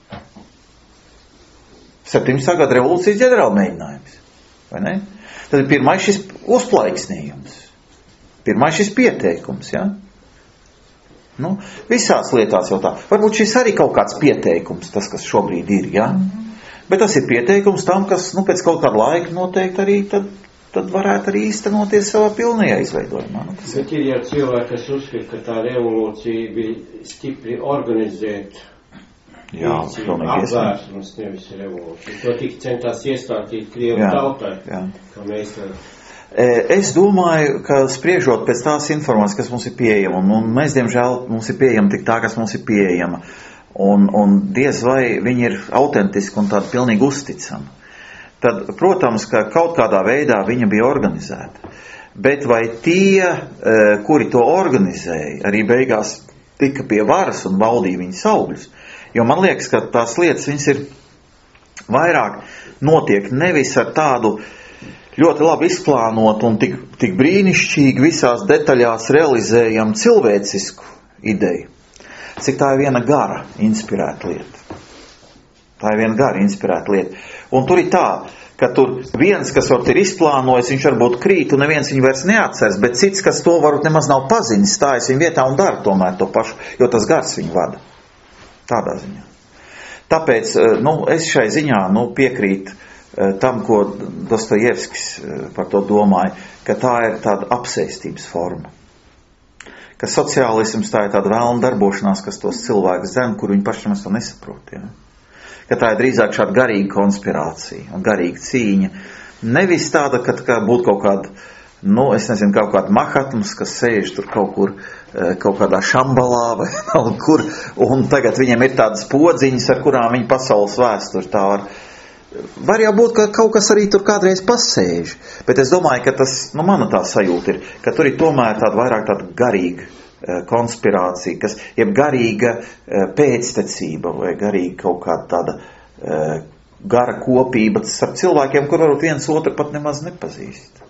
A: septiņdesmitā gada revolūcijas ģenerāla mēģinājums. Vai ne? Tad ir pirmais šis uzplaiksnījums. Pirmais šis pieteikums, ja? Nu, visās lietās jau tā. Varbūt šis arī kaut kāds pieteikums, tas, kas šobrīd ir, ja? Bet tas ir pieteikums tam, kas, nu, pēc kaut kāda laika noteikti arī tad, tad varētu arī īstenoties savā pilnajā izveidojumā. Nu, tas
F: Bet ir jau cilvēki, kas uzskata, ka tā revolūcija bija stipri organizēta.
A: Jā,
F: apvērsums, nevis revolūcija. To tik centās iestātīt Krievu tautai, ka mēs tā...
A: Es domāju, ka spriežot pēc tās informācijas, kas mums ir pieejama, un mēs, diemžēl, mums ir pieejama tik tā, kas mums ir pieejama, un, un diez vai viņi ir autentiski un tādi pilnīgi uzticami, tad, protams, ka kaut kādā veidā viņa bija organizēta. Bet vai tie, kuri to organizēja, arī beigās tika pie varas un baudīja viņas augļus? Jo man liekas, ka tās lietas, viņas ir vairāk notiek nevis ar tādu ļoti labi izplānot un tik, tik brīnišķīgi visās detaļās realizējam cilvēcisku ideju, cik tā ir viena gara inspirēta lieta. Tā ir viena gara inspirēta lieta. Un tur ir tā, ka tur viens, kas varbūt ir izplānojis, viņš varbūt krīt un neviens viņu vairs neatceras, bet cits, kas to varbūt nemaz nav pazinis, stājas viņu vietā un dara tomēr to pašu, jo tas gars viņu vada. Tādā ziņā. Tāpēc, nu, es šai ziņā, nu, piekrītu tam, ko Dostojevskis par to domāja, ka tā ir tāda apsēstības forma. Ka sociālisms tā ir tāda vēlna darbošanās, kas tos cilvēkus zem, kur viņi paši mēs to nesaprot. Ja? Ka tā ir drīzāk šāda garīga konspirācija un garīga cīņa. Nevis tāda, ka, ka būtu kaut kāda, nu, es nezinu, kaut kāda Mahatmas, kas sēž tur kaut kur, kaut kādā šambalā vai kaut kur, un tagad viņiem ir tādas podziņas, ar kurām viņi pasaules vēsturi tā var. Var jau būt, ka kaut kas arī tur kādreiz pasēž, bet es domāju, ka tas, nu, mana tā sajūta ir, ka tur ir tomēr tāda vairāk tāda garīga uh, konspirācija, kas, jeb garīga uh, pēctecība vai garīga kaut kāda tāda uh, gara kopība starp cilvēkiem, kur varbūt viens otru pat nemaz nepazīst.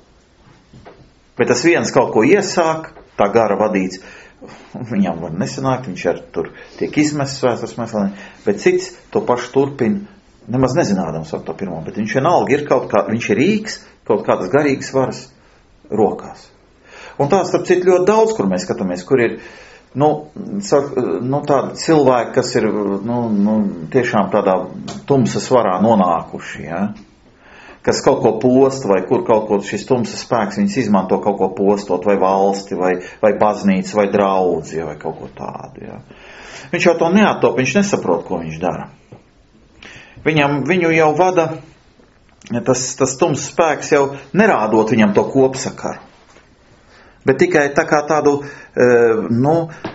A: Bet tas viens kaut ko iesāk, tā gara vadīts, viņam var nesanākt, viņš ar tur tiek izmests vēstures mēslēnē, bet cits to pašu turpina, nemaz nezinādams ar to pirmo, bet viņš vienalga ir kaut kā, viņš ir rīks, kaut kādas garīgas varas rokās. Un tā, starp citu, ļoti daudz, kur mēs skatāmies, kur ir, nu, nu tādi cilvēki, kas ir, nu, nu, tiešām tādā tumsas varā nonākuši, ja? Kas kaut ko posta, vai kur kaut ko šis tumsas spēks, viņas izmanto kaut ko postot, vai valsti, vai, vai baznīcu, vai draudzi, vai kaut ko tādu, ja? Viņš jau to neattop, viņš nesaprot, ko viņš dara. Viņam, viņu jau vada, tas, tas tums spēks jau nerādot viņam to kopsakaru, bet tikai tā kā tādu, nu,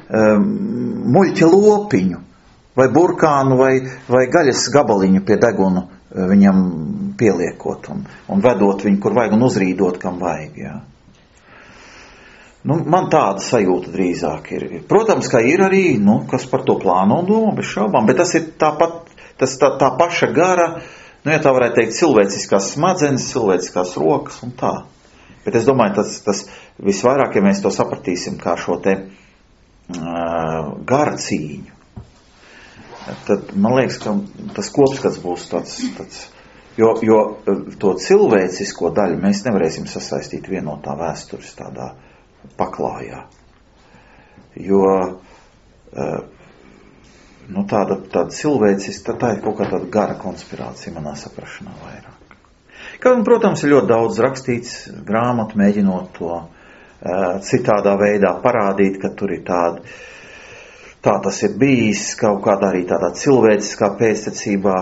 A: muļķa lopiņu, vai burkānu, vai, vai gaļas gabaliņu pie degunu viņam pieliekot un, un vedot viņu, kur vajag, un uzrīdot, kam vajag, jā. Nu, man tāda sajūta drīzāk ir. Protams, ka ir arī, nu, kas par to plāno un domā, bez šaubām, bet tas ir tāpat, tas tā, tā paša gara, nu, ja tā varētu teikt, cilvēciskās smadzenes, cilvēciskās rokas un tā. Bet es domāju, tas, tas visvairāk, ja mēs to sapratīsim kā šo te uh, gara cīņu, tad man liekas, ka tas kopskats būs tāds, tāds jo, jo to cilvēcisko daļu mēs nevarēsim sasaistīt vienotā vēstures tādā paklājā. Jo uh, nu, tāda, tāda cilvēcis, tā, tā ir kaut kā tāda gara konspirācija manā saprašanā vairāk. Kā, protams, ir ļoti daudz rakstīts grāmatu, mēģinot to uh, citādā veidā parādīt, ka tur ir tāda, tā tas ir bijis, kaut kādā arī tādā cilvēciskā pēctecībā.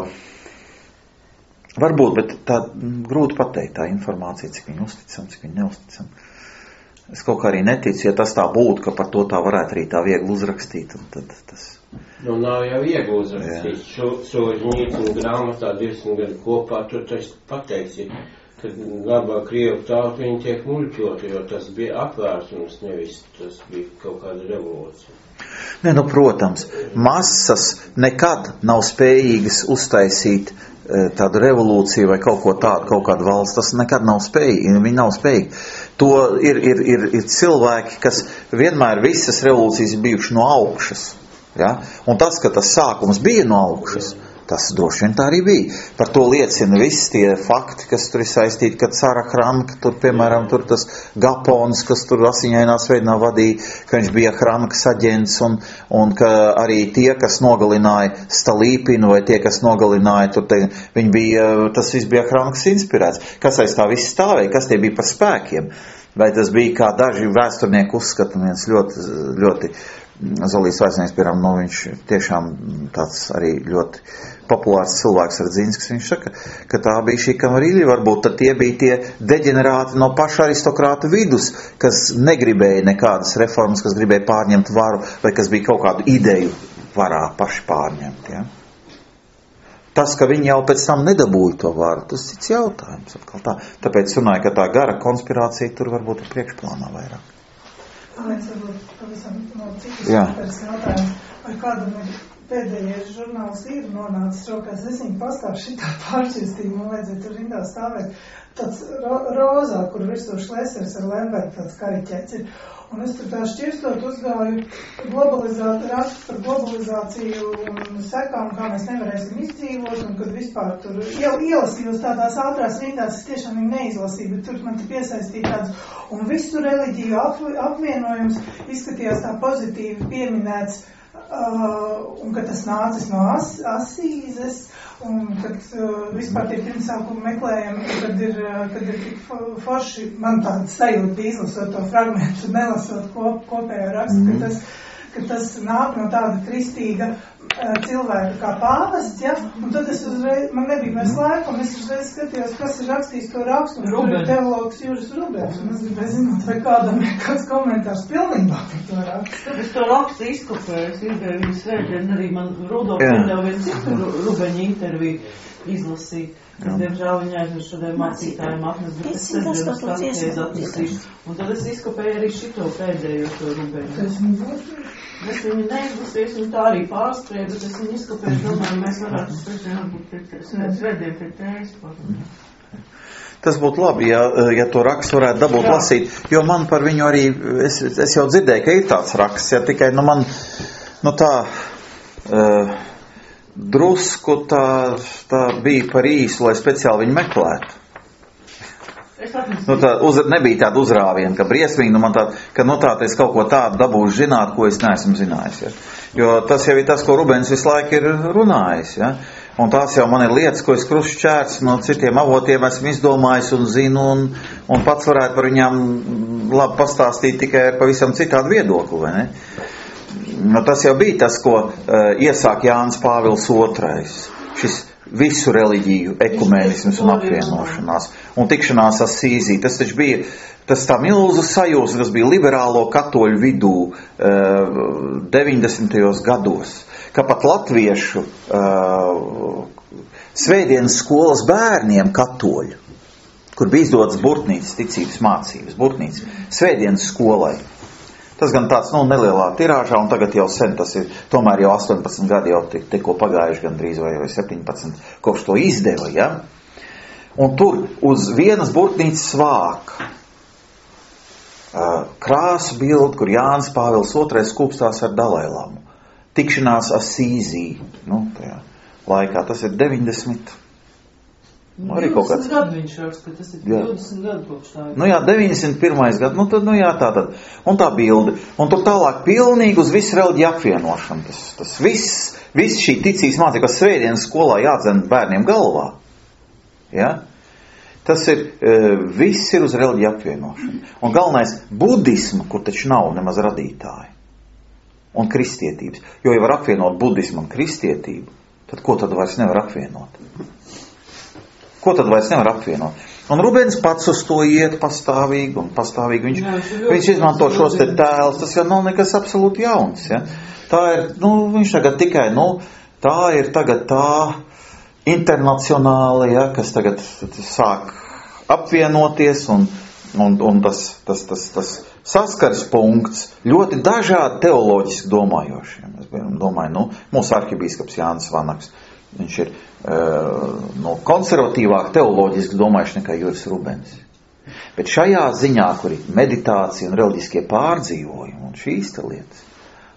A: Varbūt, bet tā grūti pateikt tā informācija, cik viņa uzticam, cik viņa neuzticam. Es kaut kā arī neticu, ja tas tā būtu, ka par to tā varētu arī tā viegli uzrakstīt, un tad tas...
F: Nu, nav jau viegli uzrakstīt. Soļņīca un grāmatā divdesmit gadu kopā, tu taču pateiksi, ka labā Krievu tauta viņi tiek muļķoti, jo tas bija apvērsums, nevis tas bija kaut kāda revolūcija.
A: Ne, nu, protams, masas nekad nav spējīgas uztaisīt tādu revolūciju vai kaut ko tādu, kaut kādu valsts, tas nekad nav spējīgi, viņi nav spējīgi. To ir, ir, ir, ir cilvēki, kas vienmēr visas revolūcijas bijuši no augšas. Ja? Un tas, ka tas sākums bija no augšas, tas droši vien tā arī bija. Par to liecina visi tie fakti, kas tur ir saistīti, ka Cara Hranka, tur, piemēram, tur tas Gapons, kas tur asiņainā sveidā vadīja, ka viņš bija Hrankas aģents, un, un ka arī tie, kas nogalināja Stalīpinu, vai tie, kas nogalināja, tur te, viņi bija, tas viss bija Hrankas inspirēts. Kas aiz tā viss stāvēja, kas tie bija par spēkiem? Vai tas bija, kā daži vēsturnieki uzskata, viens ļoti, ļoti Zolīs Vaisnieks, piemēram, no viņš tiešām tāds arī ļoti populārs cilvēks ar Dzinskas, viņš saka, ka tā bija šī Kamarīļa, varbūt tad tie bija tie deģenerāti no paša aristokrāta vidus, kas negribēja nekādas reformas, kas gribēja pārņemt varu, vai kas bija kaut kādu ideju varā paši pārņemt, ja? Tas, ka viņi jau pēc tam nedabūja to varu, tas ir cits jautājums. Tā. Tāpēc runāju, ka tā gara konspirācija tur varbūt ir priekšplānā vairāk.
E: Mēs varbūt pavisam no citas jautājums, vai kādam ir pēdējais žurnāls ir nonācis rokās, es viņu pastāvu šitā pāršķirstību, man vajadzētu tur rindā stāvēt, tāds ro rozā, kur virsū Šlesers ar Lembergu tāds kariķēts ir, un es tur tā šķirstot uzgāju globalizāt, rakstu par globalizāciju un sekām, kā mēs nevarēsim izdzīvot, un kad vispār tur iel, ielasījos tādās ātrās rindās, es tiešām viņu neizlasīju, bet tur man te piesaistīja tāds, un visu reliģiju ap, apvienojums izskatījās tā pozitīvi pieminēts, Uh, un ka tas nācis no as, Asīzes, un kad uh, vispār tie pirmsākumi meklējami, kad ir, uh, kad ir tik forši, man tāda sajūta bija izlasot to fragmentu, nelasot kop, kopējo rakstu, mm. ka, tas, ka tas nāk no tāda kristīga uh, cilvēka kā pāvests, ja, un tad es uzreiz, man nebija mēs laika, un es uzreiz skatījos, kas ir rakstījis to rakstu, un tur ir teologs Juris Rubens, un es gribēju zināt, vai kādam ir kāds komentārs pilnībā par to rakstu.
D: Tad es to rakstu izkopēju, es gribēju viņu svētdien, arī man Rudolf iedeva vienu citu Rubeņa interviju izlasīt, kas, diemžēl, viņa aizved šodien mācītājiem apnes, bet es sēdēju skatījos atnesīšu. Un tad es izkopēju arī šito pēdējo to Rubeņu. Es viņu neizlasīju, un tā arī pārskrēju, bet es viņu izkopēju, domāju, mēs varētu svētdien būt svētdien pie tējas par.
A: Tas būtu labi, ja, ja to rakstu varētu dabūt Jā. lasīt, jo man par viņu arī, es, es jau dzirdēju, ka ir tāds raksts, ja tikai, nu man, nu tā, uh, drusku tā, tā bija par īsu, lai speciāli viņu meklētu. Nu, tā uz, nebija tāda uzrāviena, ka briesmīgi, nu man tā, ka nu tā, es kaut ko tādu dabūšu zināt, ko es neesmu zinājis, ja. Jo tas jau ir tas, ko Rubens visu laiku ir runājis, ja. Un tās jau man ir lietas, ko es krušu čērs no citiem avotiem esmu izdomājis un zinu, un, un pats varētu par viņām labi pastāstīt tikai ar pavisam citādu viedokli, vai ne? Nu, tas jau bija tas, ko uh, iesāk Jānis Pāvils otrais. Šis visu reliģiju ekumēnisms un apvienošanās un tikšanās Asīzī. Tas taču bija, tas tā milzu sajūsma, tas bija liberālo katoļu vidū uh, deviņdesmitajos gados, ka pat latviešu uh, svētdienas skolas bērniem katoļu, kur bija izdotas burtnīcas ticības mācības, burtnīcas svētdienas skolai. Tas gan tāds, nu, nelielā tirāžā, un tagad jau sen tas ir, tomēr jau astoņpadsmit gadi jau tikko pagājuši gan drīz vai, vai septiņpadsmit, kopš to izdeva, ja? Un tur uz vienas burtnīcas vāka uh, krāsu bildi, kur Jānis Pāvils otrais skūpstās ar Dalailamu. Tikšanās Asīzī, nu, tajā laikā, tas ir deviņdesmit. Nu, arī kaut kāds.
D: divdesmit gadu viņš raksta, tas ir divdesmit gadu kopš tā ir.
A: Nu jā, deviņdesmit pirmais gadu, nu tad, nu jā, tā tad. Un tā bilde. Un tur tālāk pilnīgi uz visu reliģiju apvienošanu. Tas, tas viss, viss šī ticības mācība, kas svētdienas skolā jādzen bērniem galvā. Ja? Tas ir, viss ir uz reliģiju apvienošanu. Un galvenais, budisma, kur taču nav nemaz radītāji. Un kristietības. Jo, ja var apvienot budismu un kristietību, tad ko tad vairs nevar apvienot? Ko tad vairs nevar apvienot? Un Rubens pats uz to iet pastāvīgi, un pastāvīgi viņš, Jā, viņš izmanto šos te tēlus, tas jau nav nekas absolūti jauns, ja? Tā ir, nu, viņš tagad tikai, nu, tā ir tagad tā internacionāli, ja, kas tagad sāk apvienoties, un, un, un tas, tas, tas, tas saskars punkts ļoti dažādi teoloģiski domājošiem. Es domāju, nu, mūsu arhibīskaps Jānis Vanaks, viņš ir uh, no konservatīvāk teoloģiski domājuši nekā Juris Rubens. Bet šajā ziņā, kur ir meditācija un reliģiskie pārdzīvojumi un šīs te lietas,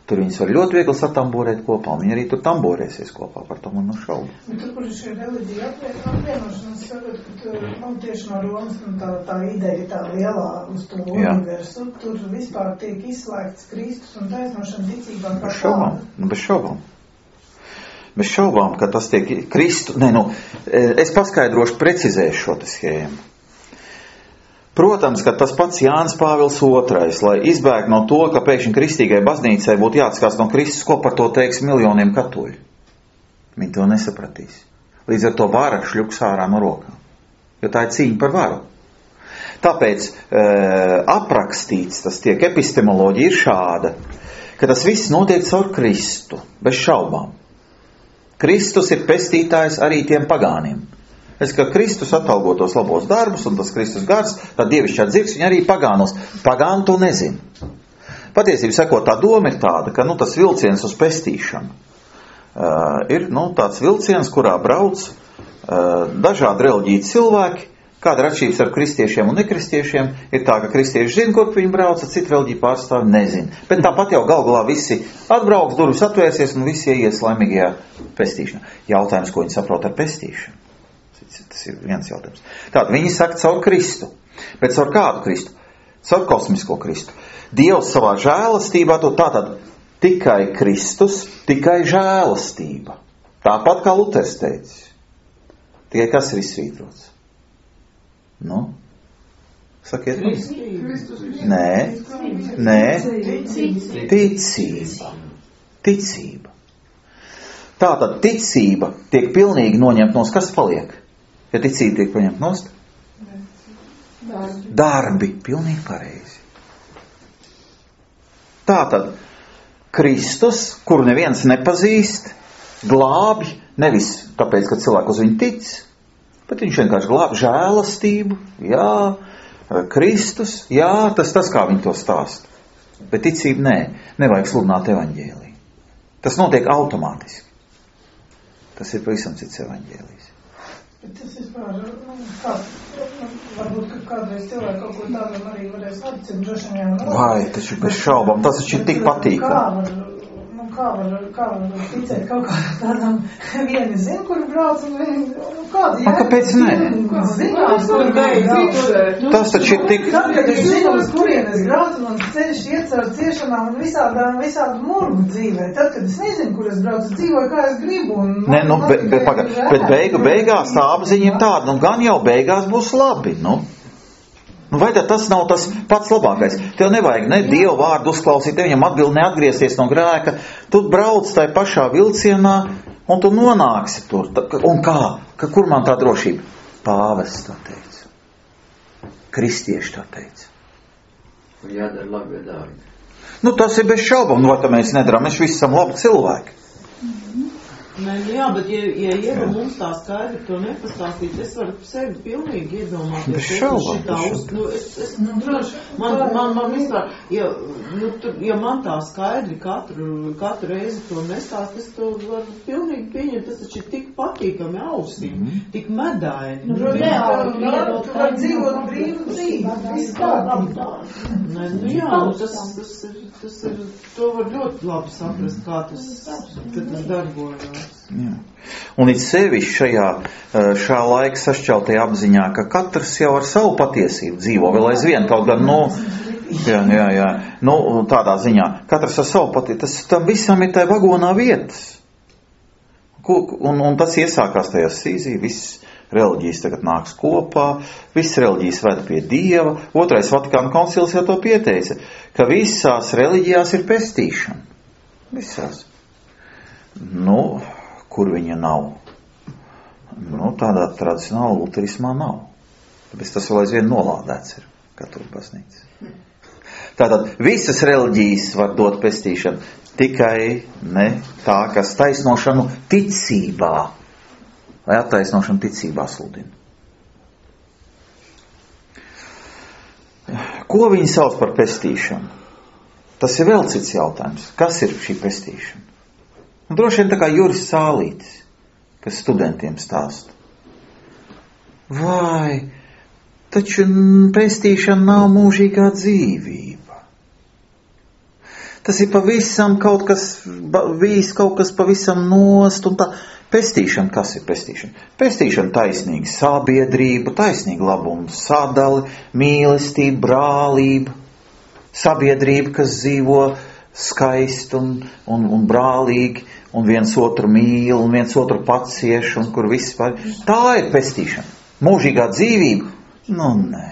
A: Tur viņas var ļoti viegli satamborēt kopā, un viņi arī tur tamborēsies kopā, par to man nav šaubu.
E: Bet tur, kur ir šī reliģija apvienošanas, es saprotu, ka tur, nu, tieši no Romas, nu, tā, tā ideja tā lielā uz to universu, tur vispār tiek izslēgts Kristus un taisnošana ticībā kā
A: bez šaubām, nu, bez šaubām. Bez šaubām, ka tas tiek Kristu, ne, nu, es paskaidrošu, precizēšu šo te schēmu. Protams, ka tas pats Jānis Pāvils otrais, lai izbēg no to, ka pēkšņi kristīgai baznīcai būtu jāatskās no Kristus, ko par to teiks miljoniem katoļu. Viņi to nesapratīs. Līdz ar to vara šļuks ārā no rokām. Jo tā ir cīņa par varu. Tāpēc e, aprakstīts, tas tiek epistemoloģija ir šāda, ka tas viss notiek caur Kristu, bez šaubām. Kristus ir pestītājs arī tiem pagāniem. Es, ka Kristus atalgo tos labos darbus, un tas Kristus gars, tā dievišķā dzirks, viņa arī pagānos. Pagāni to nezin. Patiesībā sakot, tā doma ir tāda, ka, nu, tas vilciens uz pestīšanu uh, ir, nu, tāds vilciens, kurā brauc uh, dažādi reliģiju cilvēki. Kāda ir atšķirības ar kristiešiem un nekristiešiem? Ir tā, ka kristieši zina, kur viņi brauc, citi reliģiju pārstāvi nezina. Bet tāpat jau galvā visi atbrauks, durvis atvērsies un visi ieies laimīgajā pestīšanā. Jautājums, ko viņi saprot ar pestīšanu? Tas ir viens jautājums. Tātad viņi saka caur Kristu. Bet caur kādu Kristu? Caur kosmisko Kristu. Dievs savā žēlastībā to tātad tikai Kristus, tikai žēlastība. Tāpat kā Luters teica. Tikai kas ir izsvītrots? Nu? Sakiet man. Nē. Nē. Ticība. Ticība. Tātad ticība tiek pilnīgi noņemt nos. Kas paliek? Ja ticība tiek paņemt nost? Darbi. Darbi. Pilnīgi pareizi. Tātad Kristus, kuru neviens nepazīst, glābi, nevis tāpēc, ka cilvēku uz viņu tic, bet viņš vienkārši glābi žēlastību, jā, Kristus, jā, tas tas, kā viņi to stāsta. Bet ticība nē, nevajag sludināt evaņģēliju. Tas notiek automātiski. Tas ir pavisam cits evaņģēlijs.
E: Bet tas vispār, nu, kā, varbūt, ka kādreiz cilvēki kaut ko tādam arī varēs atcīt, droši vien jau.
A: Vai, taču bez šaubām, tas taču ir tik patīkami.
E: Kā var, nu, kā var, kā var ticēt kaut kā tādam, vieni zin, kur brauc, un vieni, nu, kāda jēga?
A: Kāpēc nē?
E: Zinās, kur brauc.
A: Tas taču ir tik...
E: Tad, kad es zinu, uz kurienes brauc, un ceļš iet caur ciešanām un visādām, visādu murgu dzīvē. Tad, kad es nezinu, kur es braucu, es dzīvoju, kā es gribu. Un
A: Nē, nu, bet, bet, paga, bet beigu, beigās tā apziņa ir tāda, nu, gan jau beigās būs labi, nu. Nu, vai tad tas nav tas pats labākais? Tev nevajag ne Dievu vārdu uzklausīt, tev viņam atbildi neatgriezties no grēka. Tu brauc tai pašā vilcienā, un tu nonāksi tur. Un kā? Ka, kur man tā drošība? Pāvests tā teica. Kristieši tā teica.
G: Un jādara labi darbi.
A: Nu, tas ir bez šaubām. Nu, vai tā mēs nedarām? Mēs visi esam labi cilvēki.
D: Nē, jā, bet ja, ja Ieva mums tā skaidri to nepastāstīt, es varu sevi pilnīgi iedomāties.
A: Bez šaubām.
D: Uz, nu, es, es, nu, droši, man, man, man vispār, ja, nu, tur, ja man tā skaidri katru, katru reizi to nestāst, es to varu pilnīgi pieņemt, tas taču ir tik patīkami ausīm, mm. tik medaini. Nu,
E: nu, reāli, reāli, tu var dzīvot brīvu dzīvi. Viss kārtībā.
D: Nē, nu jā, tas, tas, ir, tas ir, to var ļoti labi saprast, kā tas, kad tas darbojas.
A: Jā. Un it sevišķi šajā šā laika sašķeltajā apziņā, ka katrs jau ar savu patiesību dzīvo, vēl aizvien kaut gan, nu, jā, jā, jā, nu, tādā ziņā, katrs ar savu patiesību, tas tam visam ir tai vagonā vietas. Un, un tas iesākās tajā sīzī, viss reliģijas tagad nāks kopā, viss reliģijas ved pie Dieva, otrais Vatikāna koncils jau to pieteica, ka visās reliģijās ir pestīšana. Visās. Nu, kur viņa nav? Nu, tādā tradicionāla luterismā nav. Tāpēc tas vēl aizvien nolādēts ir katoļu baznīca. Tātad visas reliģijas var dot pestīšanu, tikai ne tā, kas taisnošanu ticībā, vai attaisnošanu ticībā sludina. Ko viņi sauc par pestīšanu? Tas ir vēl cits jautājums. Kas ir šī pestīšana? Un droši vien tā kā Juris Sālītis, kas studentiem stāsta. Vai, taču pestīšana nav mūžīgā dzīvība. tas ir pavisam kaut kas, vīs kaut kas pavisam nost un tā. Pestīšana, kas ir pestīšana? Pestīšana taisnīga sabiedrība, taisnīga labuma sadali, mīlestība, brālība, sabiedrība, kas dzīvo skaisti un, un, un brālīgi, un viens otru mīl, un viens otru pacieš, un kur viss pār. Tā ir pestīšana. Mūžīgā dzīvība? Nu, nē.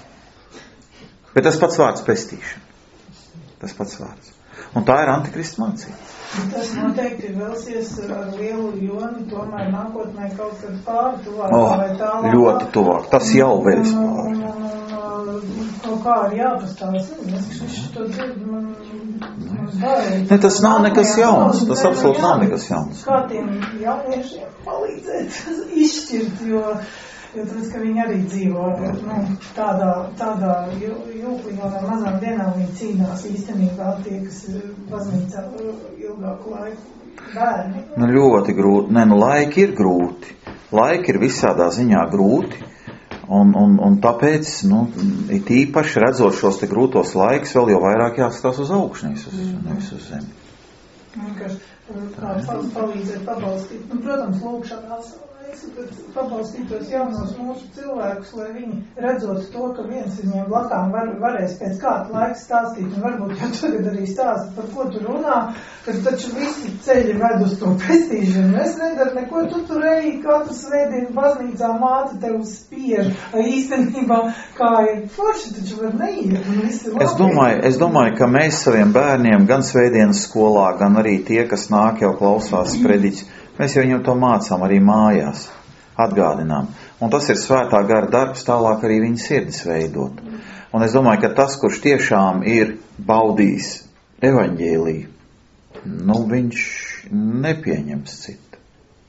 A: Bet tas pats vārds pestīšana. Tas pats vārds. Un tā ir antikrista mācība.
E: Tas noteikti vēlsies ar lielu joni, tomēr nākotnē kaut kad pāri tuvāk
A: oh,
E: vai tālāk.
A: Ļoti tuvāk, tas jau vēlas
E: pāri. Un, un, un, kaut kā ir jāpastāst. Es to dzirdu, man, man baigi.
A: Ne, tas nav nekas jauns, tas absolūti nav nekas jauns.
E: Kā tiem jauniešiem palīdzēt izšķirt, jo... Jo tāpēc, ka viņi arī dzīvo nu, tādā, tādā jūklīgā vai mazām dienām viņi cīnās īstenībā tie, kas ir baznīcā ilgāku laiku bērni.
A: Nu ļoti grūti. Nē, nu laiki ir grūti. Laiki ir visādā ziņā grūti. Un, un, un tāpēc, nu, it īpaši redzot šos te grūtos laikus, vēl jau vairāk jāskatās uz augšu, nevis uz, nevis uz zemi.
E: Vienkārši kā palīdzēt, pabalstīt. Nu, protams, lūkšanās. Pabalstīt tos jaunos mūsu cilvēkus, lai viņi redzot to, ka viens viņiem blakām var, varēs pēc kāda laika stāstīt, un varbūt jau tagad arī stāst, par ko tu runā, ka taču visi ceļi ved uz to pestīšanu. Es nedaru neko, tu tur eji, katru svētdienu baznīcā māte tev spiež, īstenībā kā ir forši, taču var neiet, un viss ir labi.
A: Es domāju, es domāju, ka mēs saviem bērniem gan svētdienas skolā, gan arī tie, kas nāk jau klausās prediķis, mēs jau viņam to mācām arī mājās, atgādinām. Un tas ir svētā gara darbs tālāk arī viņa sirdis veidot. Un es domāju, ka tas, kurš tiešām ir baudījis evaņģēliju, nu viņš nepieņems citu.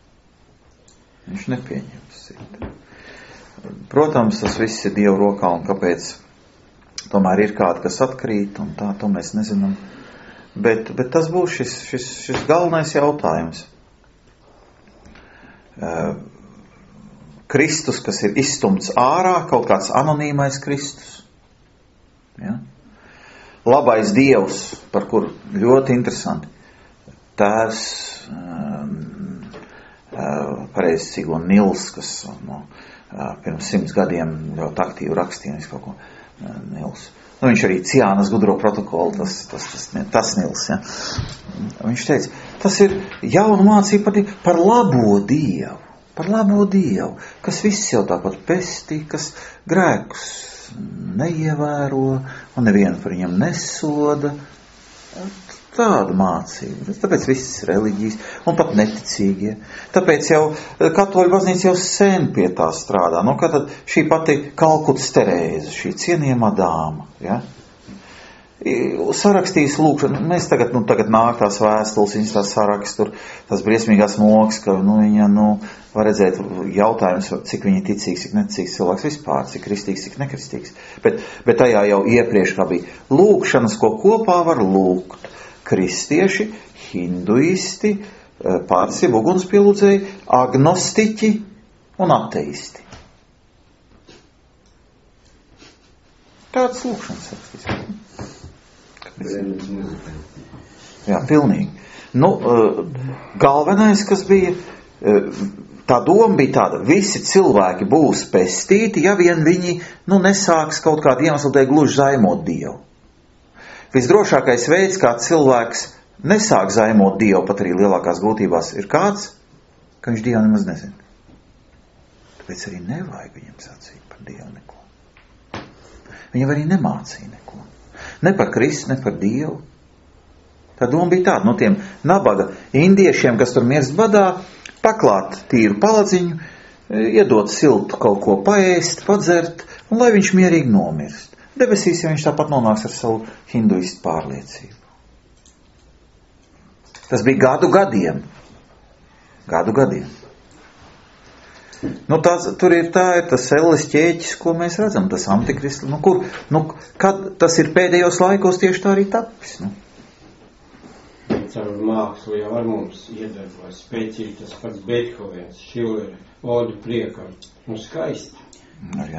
A: Viņš nepieņems citu. Protams, tas viss ir Dieva rokā, un kāpēc tomēr ir kādi, kas atkrīt, un tā, to mēs nezinām. Bet, bet tas būs šis, šis, šis galvenais jautājums. Kristus, kas ir izstumts ārā, kaut kāds anonīmais Kristus. Ja? Labais Dievs, par kuru ļoti interesanti. Tēvs, pareizi cigo Nils, kas no, pirms simts gadiem ļoti aktīvi rakstīja kaut ko. Nils. Nu, viņš arī Ciānas gudro protokolu, tas, tas, tas, tas Nils. Ja? Viņš teica, tas ir jauna mācība par, par labo Dievu, par labo Dievu, kas viss jau tāpat pestī, kas grēkus neievēro un nevienu par viņam nesoda. Tāda mācība. Tāpēc viss reliģijas un pat neticīgie. Tāpēc jau katoļu baznīca jau sen pie tā strādā. Nu, kā tad šī pati Kalkutas Terēza, šī cienījamā dāma, ja? Sarakstījis lūkšanu. Mēs tagad, nu, tagad nāk tās vēstules, viņas tās sarakst tur, tās briesmīgās mokas, ka, nu, viņa, nu, var redzēt jautājums, cik viņa ticīgs, cik neticīgs cilvēks vispār, cik kristīgs, cik nekristīgs. Bet, bet tajā jau iepriekš kā bija lūkšanas, ko kopā var lūgt. Kristieši, hinduisti, pārsību ugunspielūdzēji, agnostiķi un ateisti. Tāds lūkšanas rakstīs. Jā, pilnīgi. Nu, galvenais, kas bija, tā doma bija tāda, visi cilvēki būs pestīti, ja vien viņi, nu, nesāks kaut kādu iemeslu dēļ gluži zaimot Dievu. Visdrošākais veids, kā cilvēks nesāk zaimot Dievu, pat arī lielākās grūtībās, ir kāds, ka viņš Dievu nemaz nezina. Tāpēc arī nevajag viņam sacīt par Dievu neko. Viņam arī nemācīja neko. Ne par Kristu, ne par Dievu. Tā doma bija tāda, no tiem nabaga indiešiem, kas tur mirst badā, paklāt tīru paladziņu, iedot siltu kaut ko paēst, padzert, un lai viņš mierīgi nomirst. Debesīs, ja viņš tāpat nonāks ar savu hinduistu pārliecību. Tas bija gadu gadiem. Gadu gadiem. Nu, tās, tur ir tā, ir tas elles ķēķis, ko mēs redzam, tas antikrists. Nu, kur, nu, kad tas ir pēdējos laikos tieši tā arī tapis, nu.
F: Caur mākslu jau ar mums iedarbojas spēcīgi tas pats Beethovens, Šilere, Odu priekam. Nu, skaisti.
A: Nu, jā.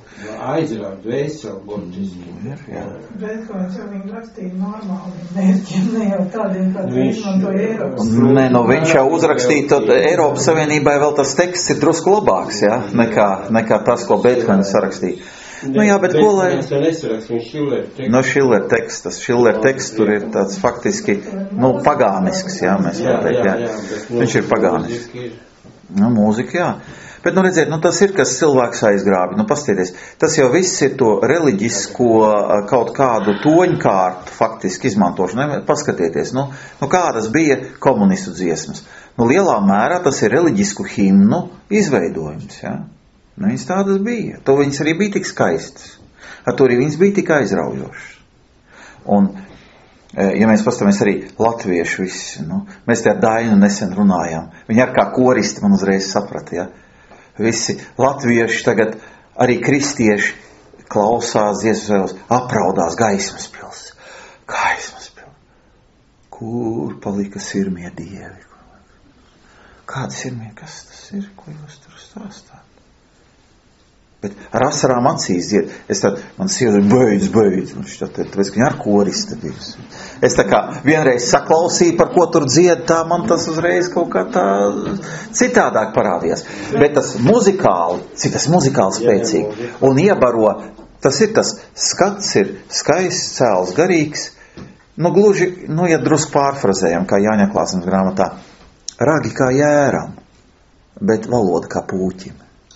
F: Aizraugt vēseli, burtiski.
E: Bet, ko viņš jau viņi rakstīja normāli mērķiem, ne jau tādiem, kā tu izmanto Eiropas.
A: Nē, nu viņš jau uzrakstīja, tad Eiropas Savienībai vēl tas teksts ir drusku labāks, ja, nekā, nekā tas, ko Beethovens sarakstīja. Nu jā, bet ko lai...
F: Mēs to nesarakst, viņš Schiller teksts.
A: No Schiller teksts, tas Schiller teksts tur ir tāds faktiski, nu, pagānisks, jā, mēs varam teikt, jā. jā, jā viņš ir pagānisks. Nu, mūzika, jā. Bet, nu, redziet, nu, tas ir, kas cilvēks aizgrābi. Nu, pastieties, tas jau viss ir to reliģisko kaut kādu toņkārtu faktiski izmantošanu. Paskatieties, nu, nu, kādas bija komunistu dziesmas. Nu, lielā mērā tas ir reliģisku himnu izveidojums, jā. Nu, viņas tādas bija. To viņas arī bija tik skaistas. Ar to arī viņas bija tik aizraujošas. Un, ja mēs pastamies arī latvieši visi, nu, mēs te ar Dainu nesen runājām. Viņi ar kā koristi man uzreiz saprata, jā. Visi latvieši tagad, arī kristieši klausās dziesmas, apraudās gaismas pils. Gaismas pils. Kur palika sirmie dievi? Kādi sirmie, kas tas ir, ko jūs tur stāstāt? Bet ar asarām acīs dzied. Es tad, man sieva beidz, beidz. Un šķiet, tāpēc, ka viņa ar koristi divas. Es tā kā vienreiz saklausīju, par ko tur dzied, tā man tas uzreiz kaut kā tā citādāk parādījās. Bet tas muzikāli, cik tas muzikāli spēcīgi. Un iebaro, tas ir tas skats, ir skaists, cēls, garīgs. Nu, gluži, nu, ja drusku pārfrazējam, kā Jāņa Klāsnes grāmatā, ragi kā jēram, bet valoda kā pūķim.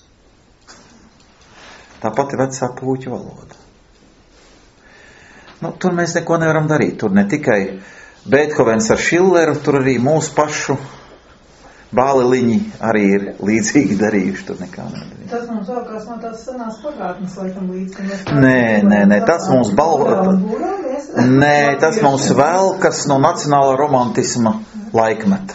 A: Tā pati vecā pūķa valoda. Nu, tur mēs neko nevaram darīt. Tur ne tikai Beethovens ar Schilleru, tur arī mūsu pašu bāleliņi arī ir līdzīgi darījuši. Tur nekā nedarījuši.
E: Tas mums vēlkās no tās senās pagātnes, laikam līdz.
A: Nē, nē, nē, tas mums bal... Nē, tas mums vēlkas no nacionālā romantisma laikmeta.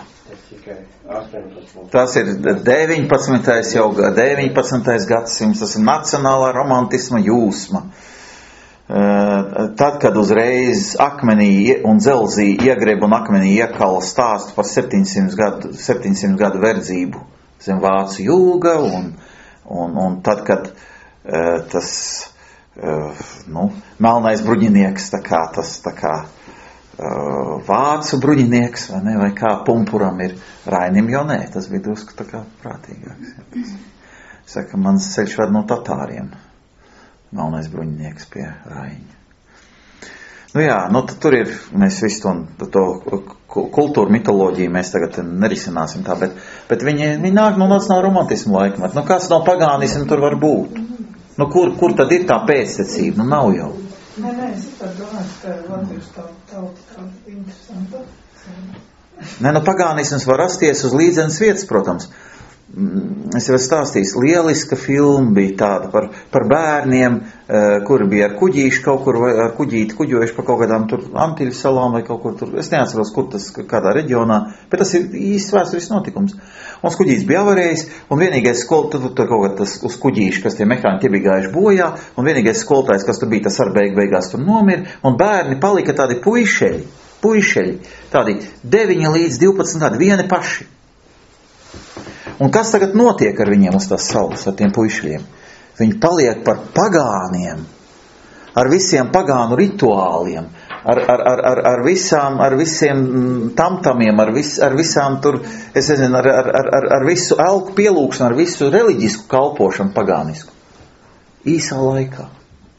A: Tas ir deviņpadsmitais jau deviņpadsmitais gadsimts, tas ir nacionālā romantisma jūsma. Tad, kad uzreiz akmenī un dzelzī iegreb un akmenī iekala stāstu par septiņsimt gadu, septiņsimt gadu verdzību zem vācu jūga, un, un, un tad, kad uh, tas uh, nu, melnais bruņinieks, tā kā tas tā kā Uh, vācu bruņinieks, vai ne, vai kā pumpuram ir Rainim, jo nē, tas bija drusku tā kā prātīgāks. Ja. Saka, mans ceļš ved no tatāriem, melnais bruņinieks pie Raiņa. Nu jā, nu tur ir, mēs visu to, to kultūru mitoloģiju mēs tagad nerisināsim tā, bet, bet viņi, viņi nāk no nacionāla romantismu laikmet. Nu kas no pagānismu tur var būt? Nu kur, kur tad ir tā pēctecība? Nu nav jau.
E: Nē, nē, es tā domāju, ka latviešu tauta tāda interesanta.
A: Nē, nu pagānisms var rasties uz līdzenas vietas, protams. Es jau stāstīju, lieliska filma bija tāda par, par bērniem, kuri bija ar kuģīšu kaut kur, vai ar kuģīti kuģojuši pa kaut kādām tur Antiļu salām vai kaut kur tur. Es neatceros, kur tas, kādā reģionā, bet tas ir īsts vēsturis notikums. Un kuģītis bija avarējis, un vienīgais skolotājs, tad tur kaut kā tas uz kuģīšu, kas tie mehāņi tie bija gājuši bojā, un vienīgais skolotājs, kas tur bija, tas ar beig beigās tur nomir, un bērni palika tādi puišeļi, puišeļi, tādi deviņi līdz divpadsmit gadi, vieni paši. Un kas tagad notiek ar viņiem uz tās salas, ar tiem puišļiem? Viņi paliek par pagāniem, ar visiem pagānu rituāliem, ar, ar, ar, ar, ar, visām, ar visiem tamtamiem, ar, vis, ar visām tur, es nezinu, ar, ar, ar, ar visu elku pielūkšanu, ar visu reliģisku kalpošanu pagānisku. Īsā laikā.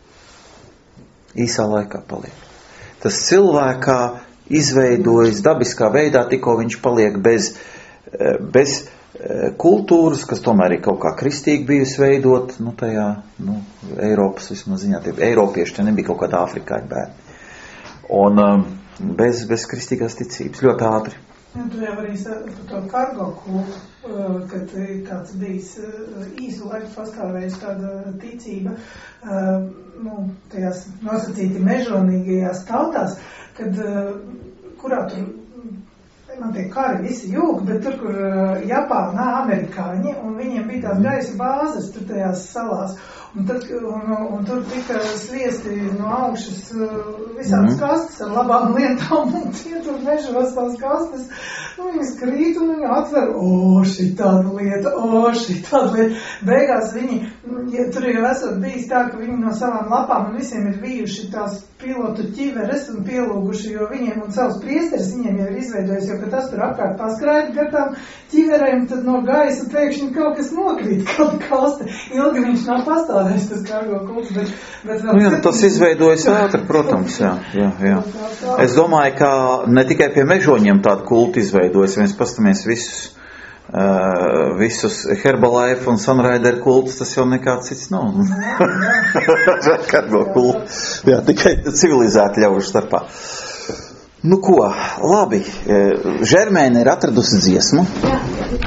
A: Īsā laikā paliek. Tas cilvēkā izveidojas dabiskā veidā, tikko viņš paliek bez, bez kultūras, kas tomēr ir kaut kā kristīgi bijusi veidot, nu tajā, nu, Eiropas vismaz ziņā, tie Eiropieši, te nebija kaut kāda Āfrikāņu bērni. Un um, bez, bez kristīgās ticības, ļoti ātri.
E: Ja, tu jau arī par to kargo kultu, kad tāds bijis īsu laiku pastāvējis tāda ticība, nu, tajās nosacīti mežonīgajās tautās, kad, kurā tur man tie kari visi jūg, bet tur, kur Japānā amerikāņi, un viņiem bija tās gaisa bāzes tur tajās salās. Un, tad, un, un tur tika sviesti no augšas visādas mm. kastes ar labām lietām, un tie tur mežos tās kastes, nu, viņas krīt un viņi atver, o, šī tāda lieta, o, šī tāda lieta. Beigās viņi, ja tur jau esot bijis tā, ka viņi no savām lapām un visiem ir bijuši tās pilotu ķiveres un pielūguši, jo viņiem un savus priesteris viņiem jau ir izveidojis, jo, ka tas tur apkārt paskraida gar tām ķiverēm, tad no gaisa pēkšņi kaut kas nokrīt, kaut kaste. Ilgi viņš nav pastāvējis, tas kargo kults, bet... bet
A: nu, jā, tas izveidojas ātri, protams, jā, jā, jā. Es domāju, ka ne tikai pie mežoņiem tādu kultu izveidojas, ja mēs pastamies visus, uh, visus Herbalife un Sunrider kultus, tas jau nekāds cits nav. Kargo kultu. Jā, tikai civilizēti ļaužu starpā. Nu ko, labi, Žermēne ir atradusi dziesmu.